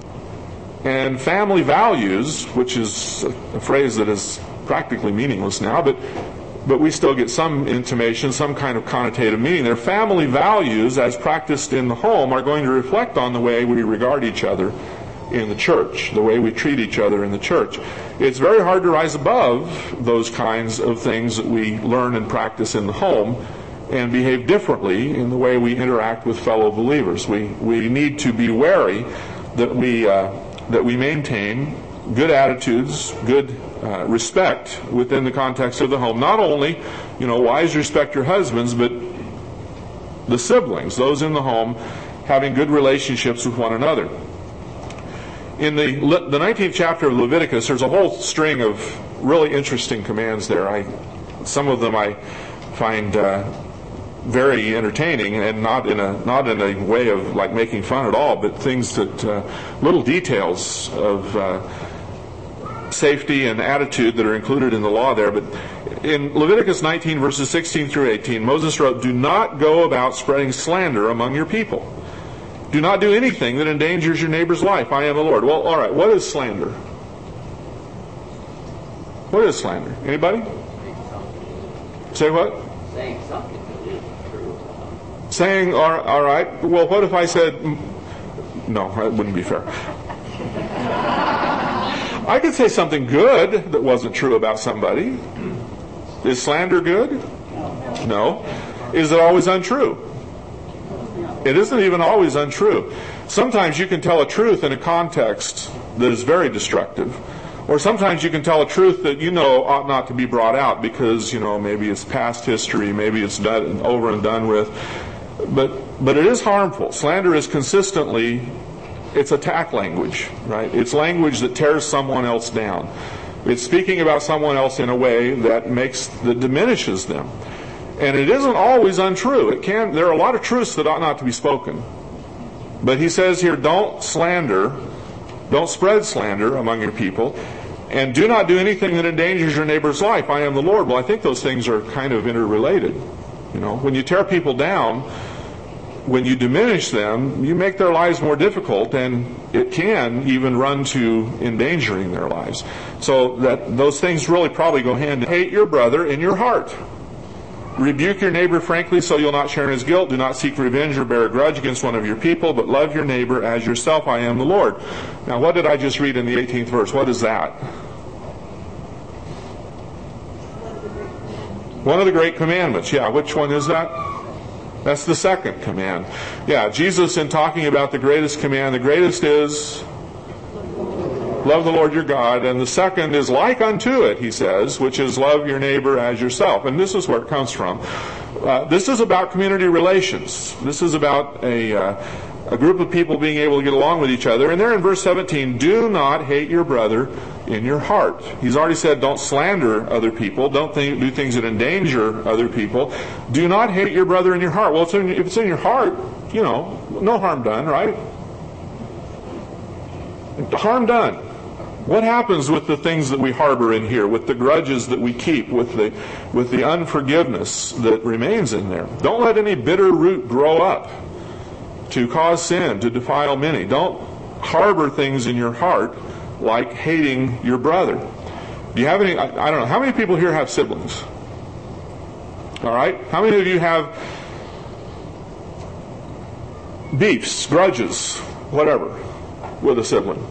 And family values, which is a phrase that is practically meaningless now, but we still get some intimation, some kind of connotative meaning. Their family values, as practiced in the home, are going to reflect on the way we regard each other in the church, the way we treat each other in the church. It's very hard to rise above those kinds of things that we learn and practice in the home and behave differently in the way we interact with fellow believers. We need to be wary that we maintain good attitudes, good respect within the context of the home. Not only, wives respect your husbands, but the siblings, those in the home, having good relationships with one another. In the 19th chapter of Leviticus, there's a whole string of really interesting commands there. Some of them I find very entertaining, and not in a way of like making fun at all, but things that little details of safety and attitude that are included in the law there. But in Leviticus 19 verses 16 through 18, Moses wrote, "Do not go about spreading slander among your people. Do not do anything that endangers your neighbor's life. I am the Lord." Well, all right, what is slander? What is slander? Anybody? Say what? Saying something that isn't true. Saying, all right, well, what if I said, no, that wouldn't be fair. I could say something good that wasn't true about somebody. Is slander good? No. Is it always untrue? It isn't even always untrue. Sometimes you can tell a truth in a context that is very destructive. Or sometimes you can tell a truth that ought not to be brought out because, maybe it's past history, maybe it's done, over and done with. But it is harmful. Slander is consistently, it's attack language, right? It's language that tears someone else down. It's speaking about someone else in a way that diminishes them. And it isn't always untrue. There are a lot of truths that ought not to be spoken. But he says here, don't spread slander among your people, and do not do anything that endangers your neighbor's life. I am the Lord. Well, I think those things are kind of interrelated. When you tear people down, when you diminish them, you make their lives more difficult, and it can even run to endangering their lives. So that those things really probably go hand in hand. Hate your brother in your heart. Rebuke your neighbor frankly so you'll not share in his guilt. Do not seek revenge or bear a grudge against one of your people, but love your neighbor as yourself. I am the Lord. Now, what did I just read in the 18th verse? What is that? One of the great commandments. Yeah, which one is that? That's the second command. Yeah, Jesus, in talking about the greatest command, the greatest is love the Lord your God, and the second is like unto it, he says, which is love your neighbor as yourself. And this is where it comes from. This is about community relations. This is about a group of people being able to get along with each other. And there in verse 17, do not hate your brother in your heart. He's already said don't slander other people. Don't do things that endanger other people. Do not hate your brother in your heart. Well, if it's in your heart, no harm done, right? Harm done. What happens with the things that we harbor in here, with the grudges that we keep, with the unforgiveness that remains in there? Don't let any bitter root grow up to cause sin, to defile many. Don't harbor things in your heart like hating your brother. Do you have any, I don't know, how many people here have siblings? All right? How many of you have beefs, grudges, whatever, with a sibling?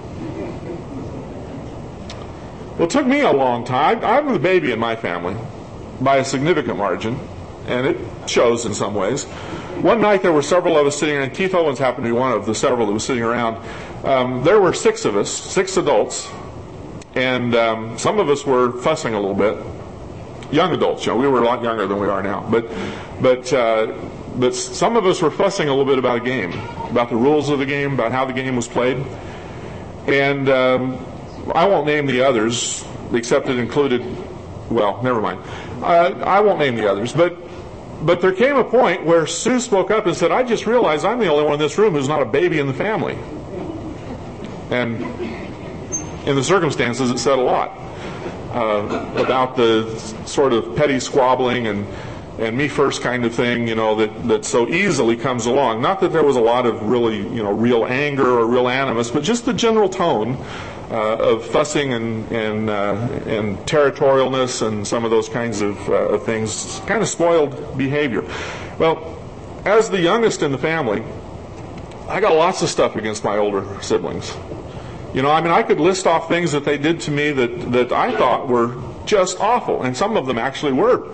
Well, it took me a long time. I'm the baby in my family by a significant margin, and it shows in some ways. One night there were several of us sitting around. Keith Owens happened to be one of the several that was sitting around. There were 6 of us, 6 adults, and some of us were fussing a little bit. Young adults, we were a lot younger than we are now. But some of us were fussing a little bit about a game, about the rules of the game, about how the game was played. And I won't name the others, except it included, well, never mind. I won't name the others, but there came a point where Sue spoke up and said, I just realized I'm the only one in this room who's not a baby in the family. And in the circumstances, it said a lot about the sort of petty squabbling and me first kind of thing, that so easily comes along. Not that there was a lot of really, real anger or real animus, but just the general tone of fussing and territorialness and some of those kinds of things, kind of spoiled behavior. Well, as the youngest in the family, I got lots of stuff against my older siblings. I could list off things that they did to me that I thought were just awful, and some of them actually were.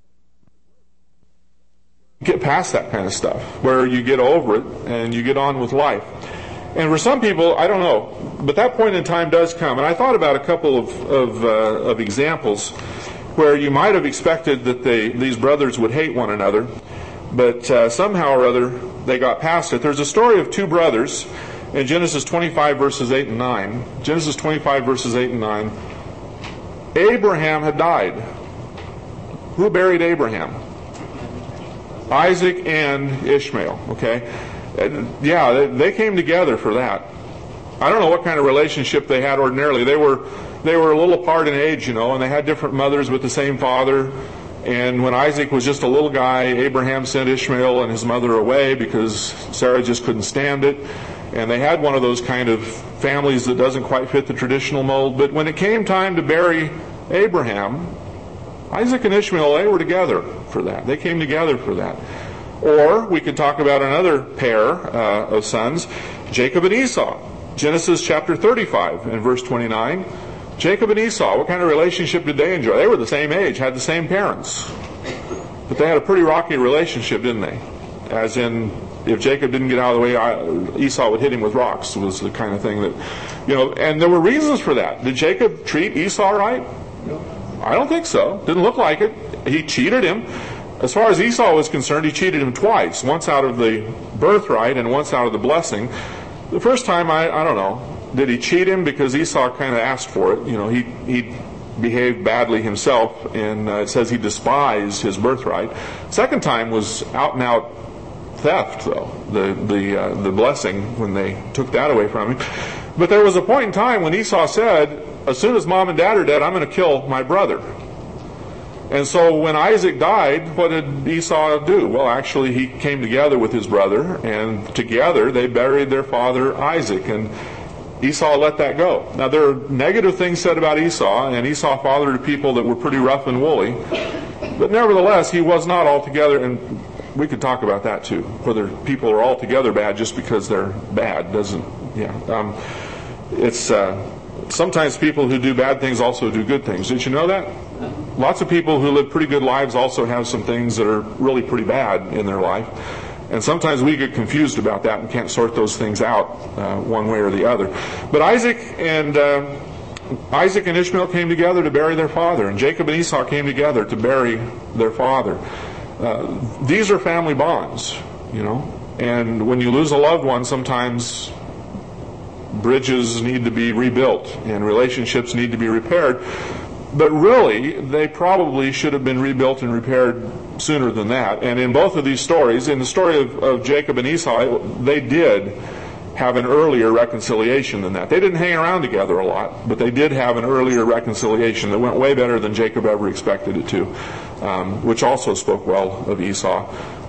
Get past that kind of stuff, where you get over it and you get on with life. And for some people, I don't know, but that point in time does come. And I thought about a couple of examples where you might have expected that these brothers would hate one another, but somehow or other they got past it. There's a story of 2 brothers, in Genesis 25, verses 8 and 9. Genesis 25, verses 8 and 9. Abraham had died. Who buried Abraham? Isaac and Ishmael. Okay? Yeah, they came together for that. I don't know what kind of relationship they had ordinarily. They were a little apart in age, and they had different mothers with the same father. And when Isaac was just a little guy, Abraham sent Ishmael and his mother away because Sarah just couldn't stand it. And they had one of those kind of families that doesn't quite fit the traditional mold. But when it came time to bury Abraham, Isaac and Ishmael, they were together for that. They came together for that. Or we could talk about another pair of sons, Jacob and Esau. Genesis chapter 35 and verse 29. Jacob and Esau, what kind of relationship did they enjoy? They were the same age, had the same parents. But they had a pretty rocky relationship, didn't they? As in, if Jacob didn't get out of the way, Esau would hit him with rocks, was the kind of thing that, and there were reasons for that. Did Jacob treat Esau right? No. I don't think so. Didn't look like it. He cheated him. As far as Esau was concerned, he cheated him twice. Once out of the birthright and once out of the blessing. The first time, I don't know. Did he cheat him because Esau kind of asked for it? He behaved badly himself, and it says he despised his birthright. Second time was out and out theft, though, the blessing, when they took that away from him. But there was a point in time when Esau said, as soon as mom and dad are dead, I'm going to kill my brother. And so when Isaac died, what did Esau do? Well, actually, he came together with his brother, and together they buried their father Isaac. And Esau let that go. Now, there are negative things said about Esau, and Esau fathered people that were pretty rough and woolly. But nevertheless, he was not altogether, and we could talk about that too, whether people are altogether bad just because they're bad doesn't, sometimes people who do bad things also do good things. Did you know that? Lots of people who live pretty good lives also have some things that are really pretty bad in their life. And sometimes we get confused about that and can't sort those things out one way or the other. But Isaac and Ishmael came together to bury their father, and Jacob and Esau came together to bury their father. These are family bonds, and when you lose a loved one, sometimes bridges need to be rebuilt and relationships need to be repaired. But really, they probably should have been rebuilt and repaired sooner than that. And in both of these stories, in the story of Jacob and Esau, they did have an earlier reconciliation than that. They didn't hang around together a lot, but they did have an earlier reconciliation that went way better than Jacob ever expected it to, which also spoke well of Esau.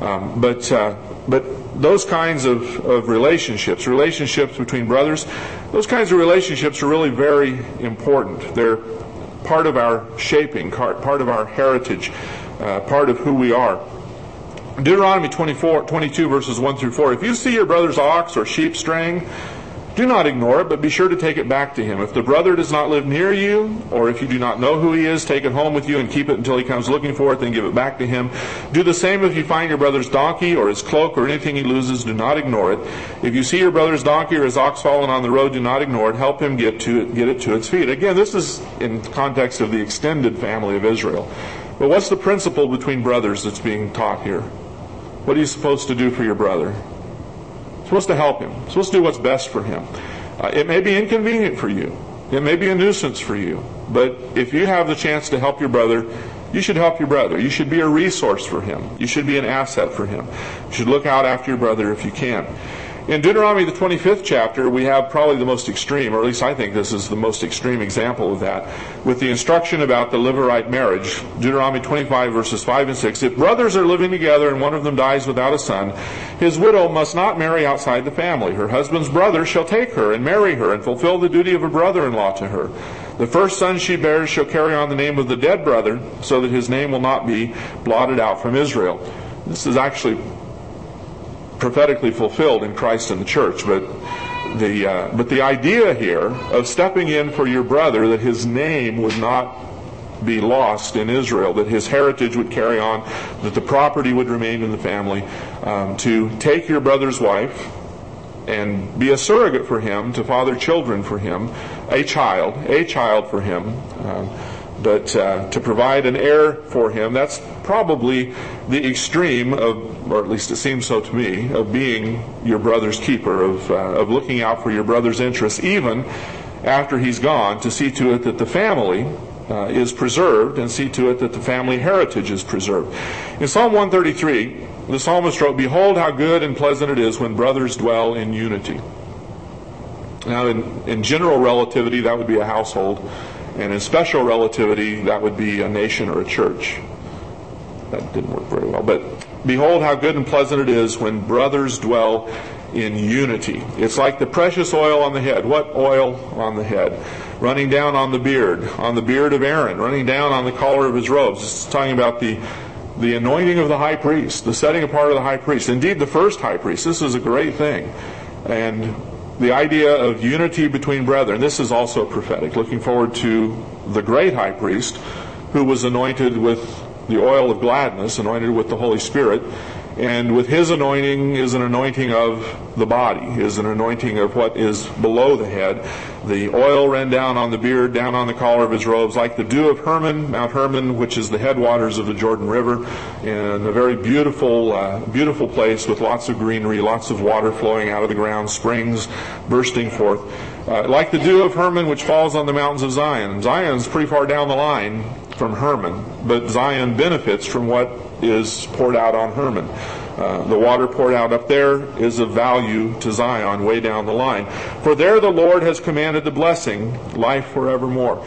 But those kinds of relationships between brothers, those kinds of relationships are really very important. They're part of our shaping, part of our heritage, part of who we are. Deuteronomy 22 verses 1 through 4. If you see your brother's ox or sheep straying, do not ignore it, but be sure to take it back to him. If the brother does not live near you, or if you do not know who he is, take it home with you and keep it until he comes looking for it, then give it back to him. Do the same if you find your brother's donkey or his cloak or anything he loses. Do not ignore it. If you see your brother's donkey or his ox fallen on the road, do not ignore it. Help him get it to its feet. Again, this is in context of the extended family of Israel. But what's the principle between brothers that's being taught here? What are you supposed to do for your brother? You're supposed to help him. You're supposed to do what's best for him. It may be inconvenient for you. It may be a nuisance for you. But if you have the chance to help your brother, you should help your brother. You should be a resource for him. You should be an asset for him. You should look out after your brother if you can. In Deuteronomy, the 25th chapter, we have probably the most extreme, or at least I think this is the most extreme example of that, with the instruction about the Levirate marriage. Deuteronomy 25, verses 5 and 6. If brothers are living together and one of them dies without a son, his widow must not marry outside the family. Her husband's brother shall take her and marry her and fulfill the duty of a brother-in-law to her. The first son she bears shall carry on the name of the dead brother, so that his name will not be blotted out from Israel. This is actually prophetically fulfilled in Christ and the church, but the idea here of stepping in for your brother, that his name would not be lost in Israel, that his heritage would carry on, that the property would remain in the family, to take your brother's wife and be a surrogate for him, to father children for him, a child for him, But to provide an heir for him, that's probably the extreme of, or at least it seems so to me, of being your brother's keeper, of looking out for your brother's interests, even after he's gone, to see to it that the family is preserved and see to it that the family heritage is preserved. In Psalm 133, the psalmist wrote, "Behold how good and pleasant it is when brothers dwell in unity." Now, in general relativity, that would be a household. And in special relativity, that would be a nation or a church. That didn't work very well. But behold how good and pleasant it is when brothers dwell in unity. It's like the precious oil on the head. What oil on the head? Running down on the beard of Aaron, running down on the collar of his robes. It's talking about the anointing of the high priest, the setting apart of the high priest. Indeed, the first high priest. This is a great thing. And the idea of unity between brethren, this is also prophetic, looking forward to the great high priest who was anointed with the oil of gladness, anointed with the Holy Spirit, and with his anointing is an anointing of the body, is an anointing of what is below the head. The oil ran down on the beard, down on the collar of his robes, like the dew of Hermon, Mount Hermon, which is the headwaters of the Jordan River, and a very beautiful place with lots of greenery, lots of water flowing out of the ground, springs bursting forth. Like the dew of Hermon, which falls on the mountains of Zion. Zion's pretty far down the line from Hermon, but Zion benefits from what is poured out on Hermon. The water poured out up there is of value to Zion way down the line. For there the Lord has commanded the blessing, life forevermore.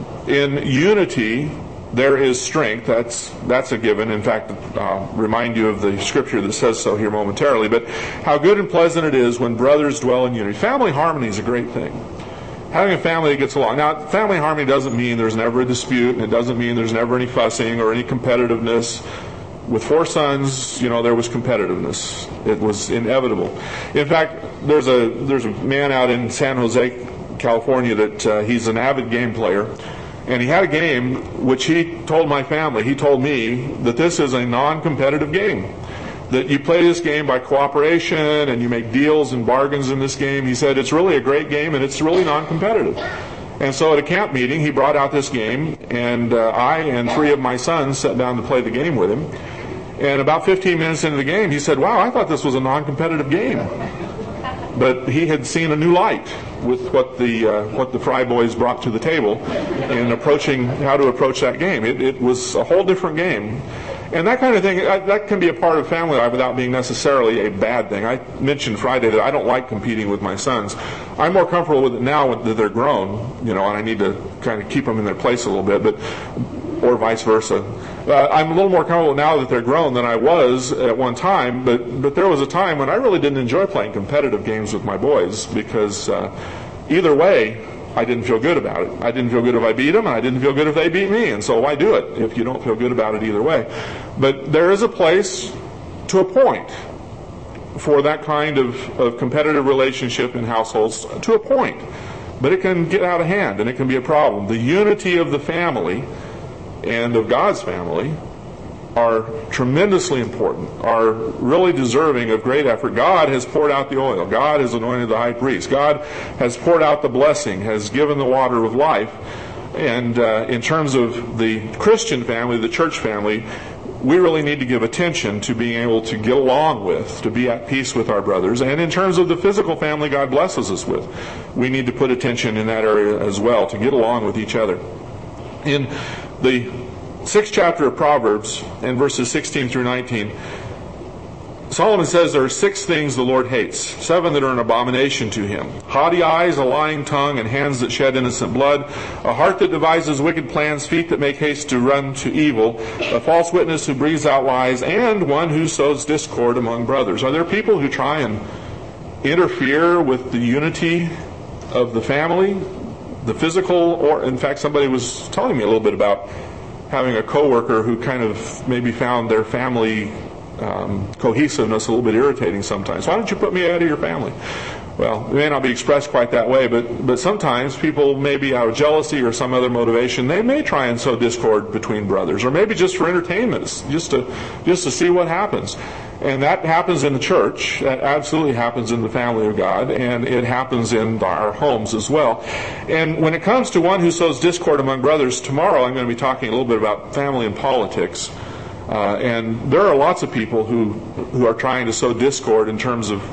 In unity there is strength. That's a given. In fact, I'll remind you of the scripture that says so here momentarily. But how good and pleasant it is when brothers dwell in unity. Family harmony is a great thing. Having a family that gets along. Now, family harmony doesn't mean there's never a dispute, and it doesn't mean there's never any fussing or any competitiveness. With 4 sons, there was competitiveness. It was inevitable. In fact, there's a man out in San Jose, California, that he's an avid game player, and he had a game which he told my family, he told me, that this is a non-competitive game. That you play this game by cooperation and you make deals and bargains in this game. He said it's really a great game and it's really non-competitive. And so at a camp meeting, he brought out this game, and I and 3 of my sons sat down to play the game with him. And about 15 minutes into the game, he said, "Wow, I thought this was a non-competitive game." But he had seen a new light with what the Fry boys brought to the table in approaching how to approach that game. It was a whole different game. And that kind of thing, that can be a part of family life without being necessarily a bad thing. I mentioned Friday that I don't like competing with my sons. I'm more comfortable with it now that they're grown, and I need to kind of keep them in their place a little bit, or vice versa. I'm a little more comfortable now that they're grown than I was at one time, but there was a time when I really didn't enjoy playing competitive games with my boys, because either way, I didn't feel good about it. I didn't feel good if I beat them, and I didn't feel good if they beat me, and so why do it if you don't feel good about it either way? But there is a place to a point for that kind of competitive relationship in households, to a point. But it can get out of hand, and it can be a problem. The unity of the family and of God's family are tremendously important, are really deserving of great effort. God has poured out the oil. God has anointed the high priest. God has poured out the blessing, has given the water of life. And in terms of the Christian family, the church family, we really need to give attention to being able to get along with, to be at peace with our brothers. And in terms of the physical family God blesses us with, we need to put attention in that area as well, to get along with each other. In the 6th chapter of Proverbs, and verses 16 through 19, Solomon says there are 6 things the Lord hates, 7 that are an abomination to him: haughty eyes, a lying tongue, and hands that shed innocent blood, a heart that devises wicked plans, feet that make haste to run to evil, a false witness who breathes out lies, and one who sows discord among brothers. Are there people who try and interfere with the unity of the family, the physical, or in fact somebody was telling me a little bit about having a coworker who kind of maybe found their family cohesiveness a little bit irritating sometimes. Why don't you put me out of your family? Well, it may not be expressed quite that way, but sometimes people, maybe out of jealousy or some other motivation, they may try and sow discord between brothers, or maybe just for entertainment, just to see what happens. And that happens in the church. That absolutely happens in the family of God, and it happens in our homes as well. And when it comes to one who sows discord among brothers, tomorrow I'm going to be talking a little bit about family and politics. And there are lots of people who are trying to sow discord in terms of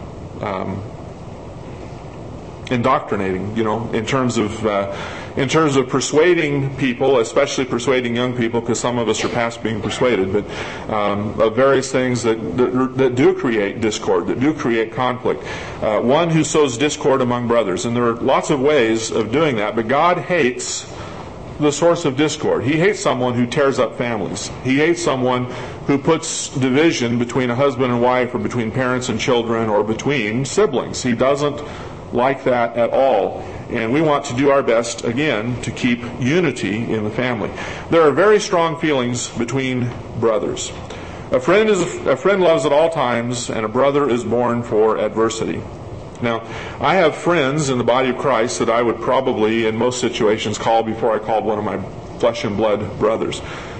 indoctrinating, in terms of persuading people, especially persuading young people, because some of us are past being persuaded, but of various things that do create discord, that do create conflict. One who sows discord among brothers, and there are lots of ways of doing that, but God hates the source of discord. He hates someone who tears up families. He hates someone who puts division between a husband and wife, or between parents and children, or between siblings. He doesn't like that at all. And we want to do our best, again, to keep unity in the family. There are very strong feelings between brothers. A friend loves at all times, and a brother is born for adversity. Now, I have friends in the body of Christ that I would probably, in most situations, call before I called one of my flesh and blood brothers.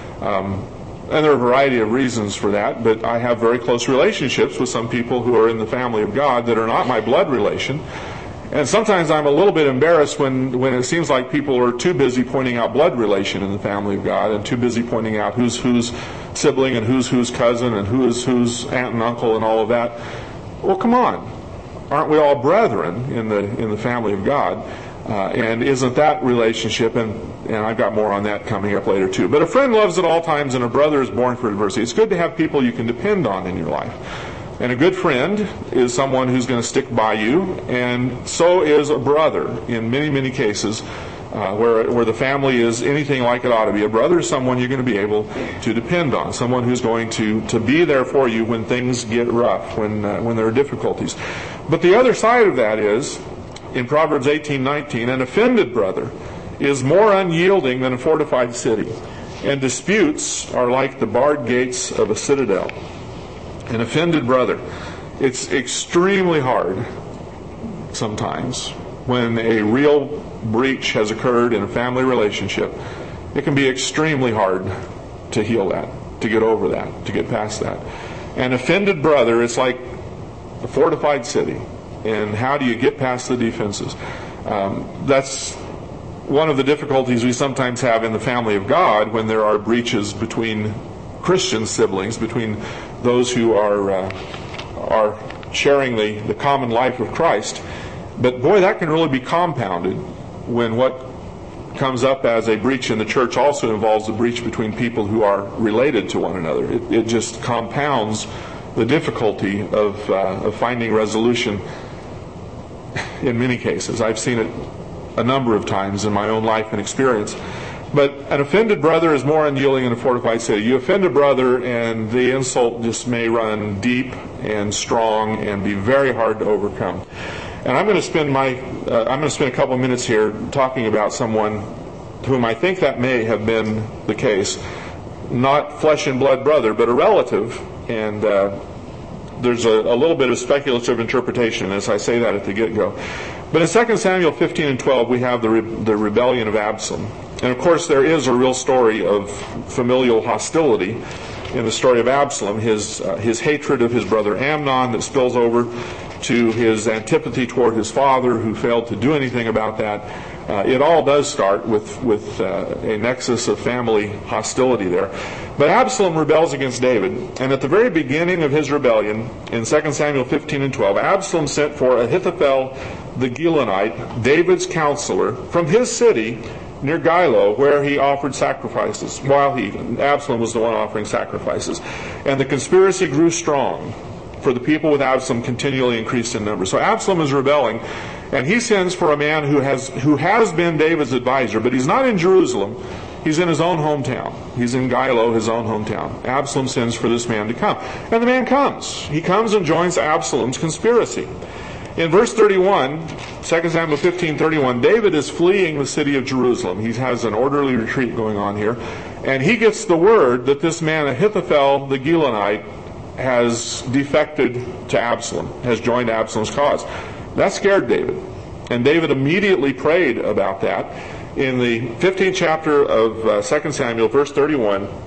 And there are a variety of reasons for that, but I have very close relationships with some people who are in the family of God that are not my blood relation. And sometimes I'm a little bit embarrassed when it seems like people are too busy pointing out blood relation in the family of God, and too busy pointing out who's whose sibling and who's whose cousin and who is whose aunt and uncle and all of that. Well, come on. Aren't we all brethren in the family of God? And isn't that relationship, and I've got more on that coming up later too. But a friend loves at all times, and a brother is born for adversity. It's good to have people you can depend on in your life. And a good friend is someone who's going to stick by you, and so is a brother in many, many cases where the family is anything like it ought to be. A brother is someone you're going to be able to depend on, someone who's going to be there for you when things get rough, when there are difficulties. But the other side of that is, in Proverbs 18:19, an offended brother is more unyielding than a fortified city, and disputes are like the barred gates of a citadel. An offended brother. It's extremely hard sometimes when a real breach has occurred in a family relationship. It can be extremely hard to heal that, to get over that, to get past that. An offended brother is like a fortified city. And how do you get past the defenses? That's one of the difficulties we sometimes have in the family of God when there are breaches between Christian siblings, between those who are sharing the common life of Christ. But boy, that can really be compounded when what comes up as a breach in the church also involves a breach between people who are related to one another. It just compounds the difficulty of finding resolution in many cases. I've seen it a number of times in my own life and experience. But an offended brother is more unyielding than a fortified city. You offend a brother, and the insult just may run deep and strong and be very hard to overcome. And I'm going to spend a couple of minutes here talking about someone whom I think that may have been the case, not flesh and blood brother, but a relative. And there's a little bit of speculative interpretation as I say that at the get-go. But in 2 Samuel 15 and 12, we have the rebellion of Absalom. And of course, there is a real story of familial hostility in the story of Absalom, his hatred of his brother Amnon that spills over to his antipathy toward his father, who failed to do anything about that. It all does start with a nexus of family hostility there. But Absalom rebels against David, and at the very beginning of his rebellion, in 2 Samuel 15 and 12, Absalom sent for Ahithophel the Gilonite, David's counselor, from his city near Gilo, where he offered sacrifices, Absalom was the one offering sacrifices. And the conspiracy grew strong, for the people with Absalom continually increased in number. So Absalom is rebelling, and he sends for a man who has been David's advisor, but he's not in Jerusalem. He's in his own hometown. He's in Gilo, his own hometown. Absalom sends for this man to come. And the man comes. He comes and joins Absalom's conspiracy. In verse 31, 2 Samuel 15:31, David is fleeing the city of Jerusalem. He has an orderly retreat going on here. And he gets the word that this man Ahithophel the Gilonite has defected to Absalom, has joined Absalom's cause. That scared David. And David immediately prayed about that. In the 15th chapter of 2 Samuel, verse 31,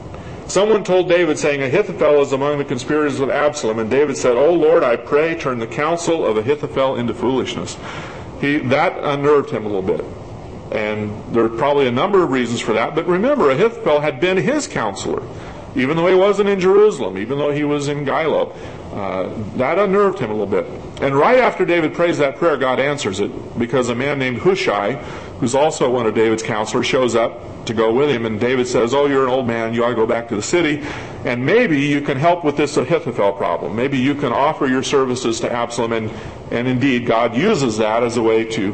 Someone told David, saying, Ahithophel is among the conspirators with Absalom. And David said, O Lord, I pray, turn the counsel of Ahithophel into foolishness. That unnerved him a little bit. And there are probably a number of reasons for that. But remember, Ahithophel had been his counselor, even though he wasn't in Jerusalem, even though he was in Gilo. That unnerved him a little bit. And right after David prays that prayer, God answers it, because a man named Hushai, who's also one of David's counselors, shows up to go with him. And David says, oh, you're an old man, you ought to go back to the city, and maybe you can help with this Ahithophel problem. Maybe you can offer your services to Absalom. And indeed, God uses that as a way to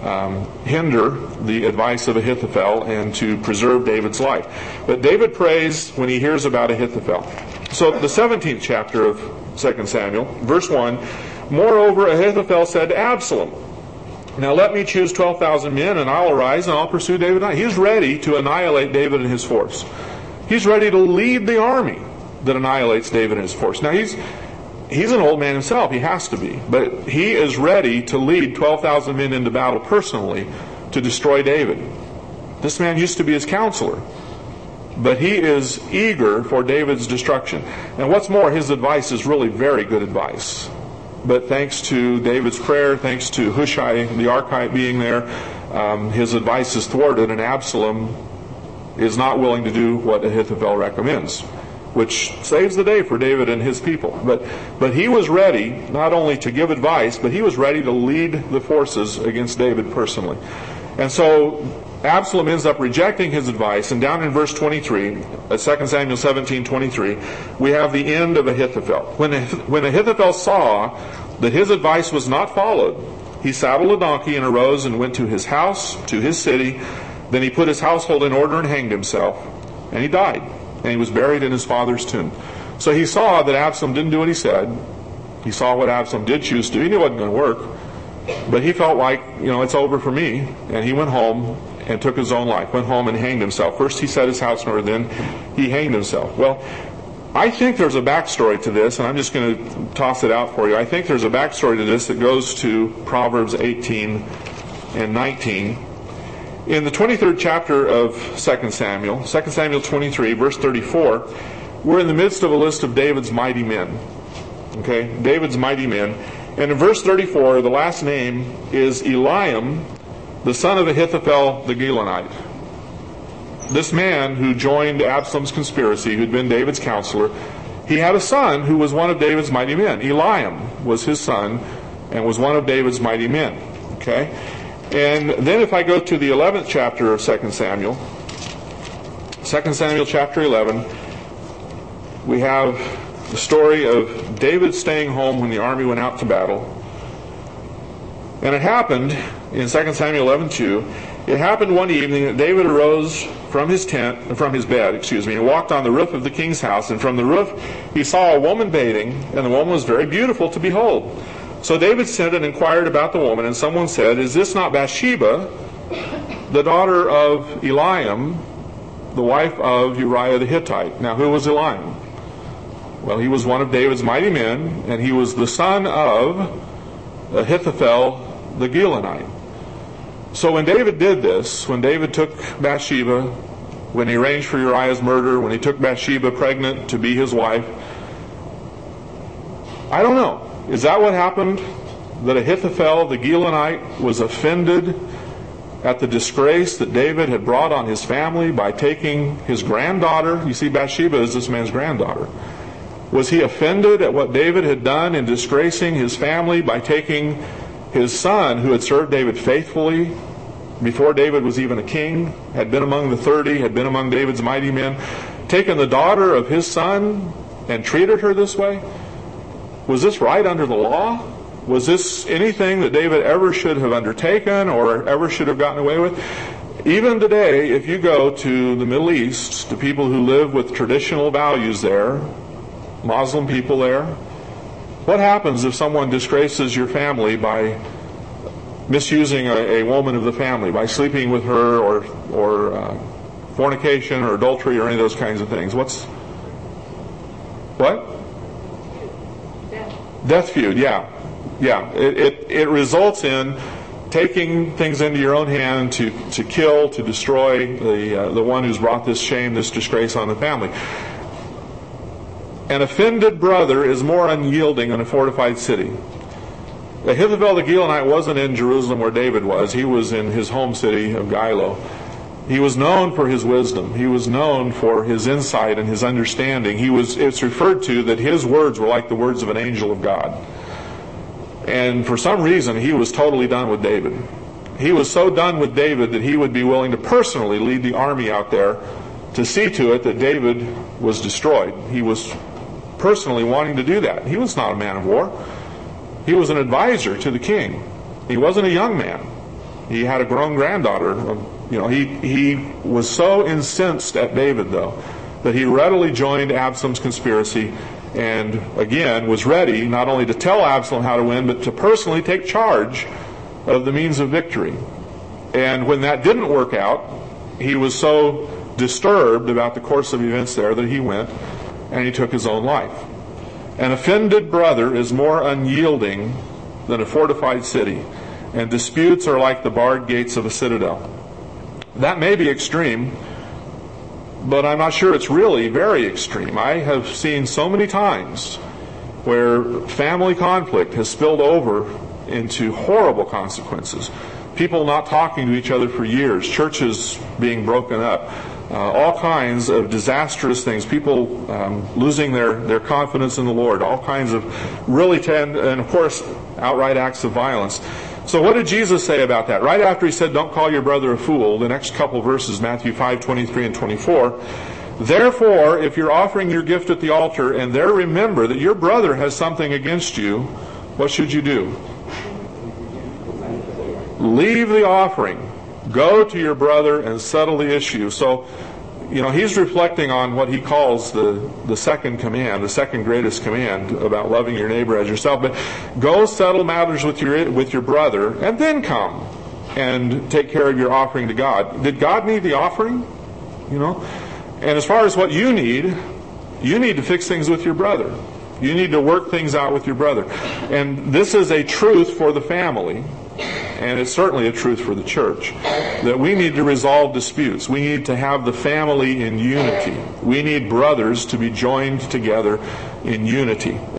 hinder the advice of Ahithophel and to preserve David's life. But David prays when he hears about Ahithophel. So the 17th chapter of 2 Samuel, verse 1, Moreover, Ahithophel said to Absalom, Now let me choose 12,000 men, and I'll arise and I'll pursue David. He's ready to annihilate David and his force. He's ready to lead the army that annihilates David and his force. Now he's an old man himself. He has to be. But he is ready to lead 12,000 men into battle personally to destroy David. This man used to be his counselor. But he is eager for David's destruction. And what's more, his advice is really very good advice. But thanks to David's prayer, thanks to Hushai the Archite being there, his advice is thwarted, and Absalom is not willing to do what Ahithophel recommends, which saves the day for David and his people. But he was ready not only to give advice, but he was ready to lead the forces against David personally. And so Absalom ends up rejecting his advice, and down in verse 23, 2 Samuel 17:23, we have the end of Ahithophel. When Ahithophel saw that his advice was not followed, he saddled a donkey and arose and went to his house, to his city. Then he put his household in order and hanged himself, and he died. And he was buried in his father's tomb. So he saw that Absalom didn't do what he said. He saw what Absalom did choose to do. He knew it wasn't going to work. But he felt like, it's over for me. And he went home and took his own life. Went home and hanged himself. First he set his house in order, then he hanged himself. Well, I think there's a backstory to this, and I'm just going to toss it out for you. I think there's a backstory to this that goes to Proverbs 18 and 19. In the 23rd chapter of 2 Samuel 23, verse 34, we're in the midst of a list of David's mighty men. Okay, David's mighty men. And in verse 34, the last name is Eliam, the son of Ahithophel the Gilonite. This man who joined Absalom's conspiracy, who'd been David's counselor, he had a son who was one of David's mighty men. Eliam was his son and was one of David's mighty men. Okay? And then if I go to the 11th chapter of 2 Samuel, 2 Samuel chapter 11, we have the story of David staying home when the army went out to battle. And it happened in 2 Samuel 11:2, it happened one evening that David arose from his bed, and walked on the roof of the king's house. And from the roof he saw a woman bathing, and the woman was very beautiful to behold. So David sent and inquired about the woman, and someone said, Is this not Bathsheba, the daughter of Eliam, the wife of Uriah the Hittite? Now, who was Eliam? Well, he was one of David's mighty men, and he was the son of Ahithophel the Gilonite. So when David did this, when David took Bathsheba, when he arranged for Uriah's murder, when he took Bathsheba pregnant to be his wife, I don't know. Is that what happened? That Ahithophel the Gilonite was offended at the disgrace that David had brought on his family by taking his granddaughter? You see, Bathsheba is this man's granddaughter. Was he offended at what David had done in disgracing his family by taking his son, who had served David faithfully before David was even a king, had been among the 30, had been among David's mighty men, taken the daughter of his son and treated her this way? Was this right under the law? Was this anything that David ever should have undertaken or ever should have gotten away with? Even today, if you go to the Middle East, to people who live with traditional values there, Muslim people there, what happens if someone disgraces your family by misusing a woman of the family, by sleeping with her or fornication or adultery or any of those kinds of things? What? Death feud, yeah. It results in taking things into your own hand to kill, to destroy the one who's brought this shame, this disgrace on the family. An offended brother is more unyielding than a fortified city. Ahithophel the Gilonite wasn't in Jerusalem where David was. He was in his home city of Gilo. He was known for his wisdom. He was known for his insight and his understanding. It's referred to that his words were like the words of an angel of God. And for some reason, he was totally done with David. He was so done with David that he would be willing to personally lead the army out there to see to it that David was destroyed. He was personally wanting to do that. He was not a man of war. He was an advisor to the king. He wasn't a young man. He had a grown granddaughter. He was so incensed at David, though, that he readily joined Absalom's conspiracy and, again, was ready not only to tell Absalom how to win, but to personally take charge of the means of victory. And when that didn't work out, he was so disturbed about the course of events there that he went and he took his own life. An offended brother is more unyielding than a fortified city, and disputes are like the barred gates of a citadel. That may be extreme, but I'm not sure it's really very extreme. I have seen so many times where family conflict has spilled over into horrible consequences. People not talking to each other for years, churches being broken up, all kinds of disastrous things, people losing their confidence in the Lord, all kinds of and of course, outright acts of violence. So what did Jesus say about that? Right after he said, don't call your brother a fool, the next couple verses, Matthew 5:23 and 24, therefore, if you're offering your gift at the altar and there remember that your brother has something against you, what should you do? Leave the offering. Go to your brother and settle the issue. So, he's reflecting on what he calls the second command, the second greatest command about loving your neighbor as yourself. But go settle matters with your brother, and then come and take care of your offering to God. Did God need the offering? And as far as what you need to fix things with your brother. You need to work things out with your brother. And this is a truth for the family. And it's certainly a truth for the church, that we need to resolve disputes. We need to have the family in unity. We need brothers to be joined together in unity.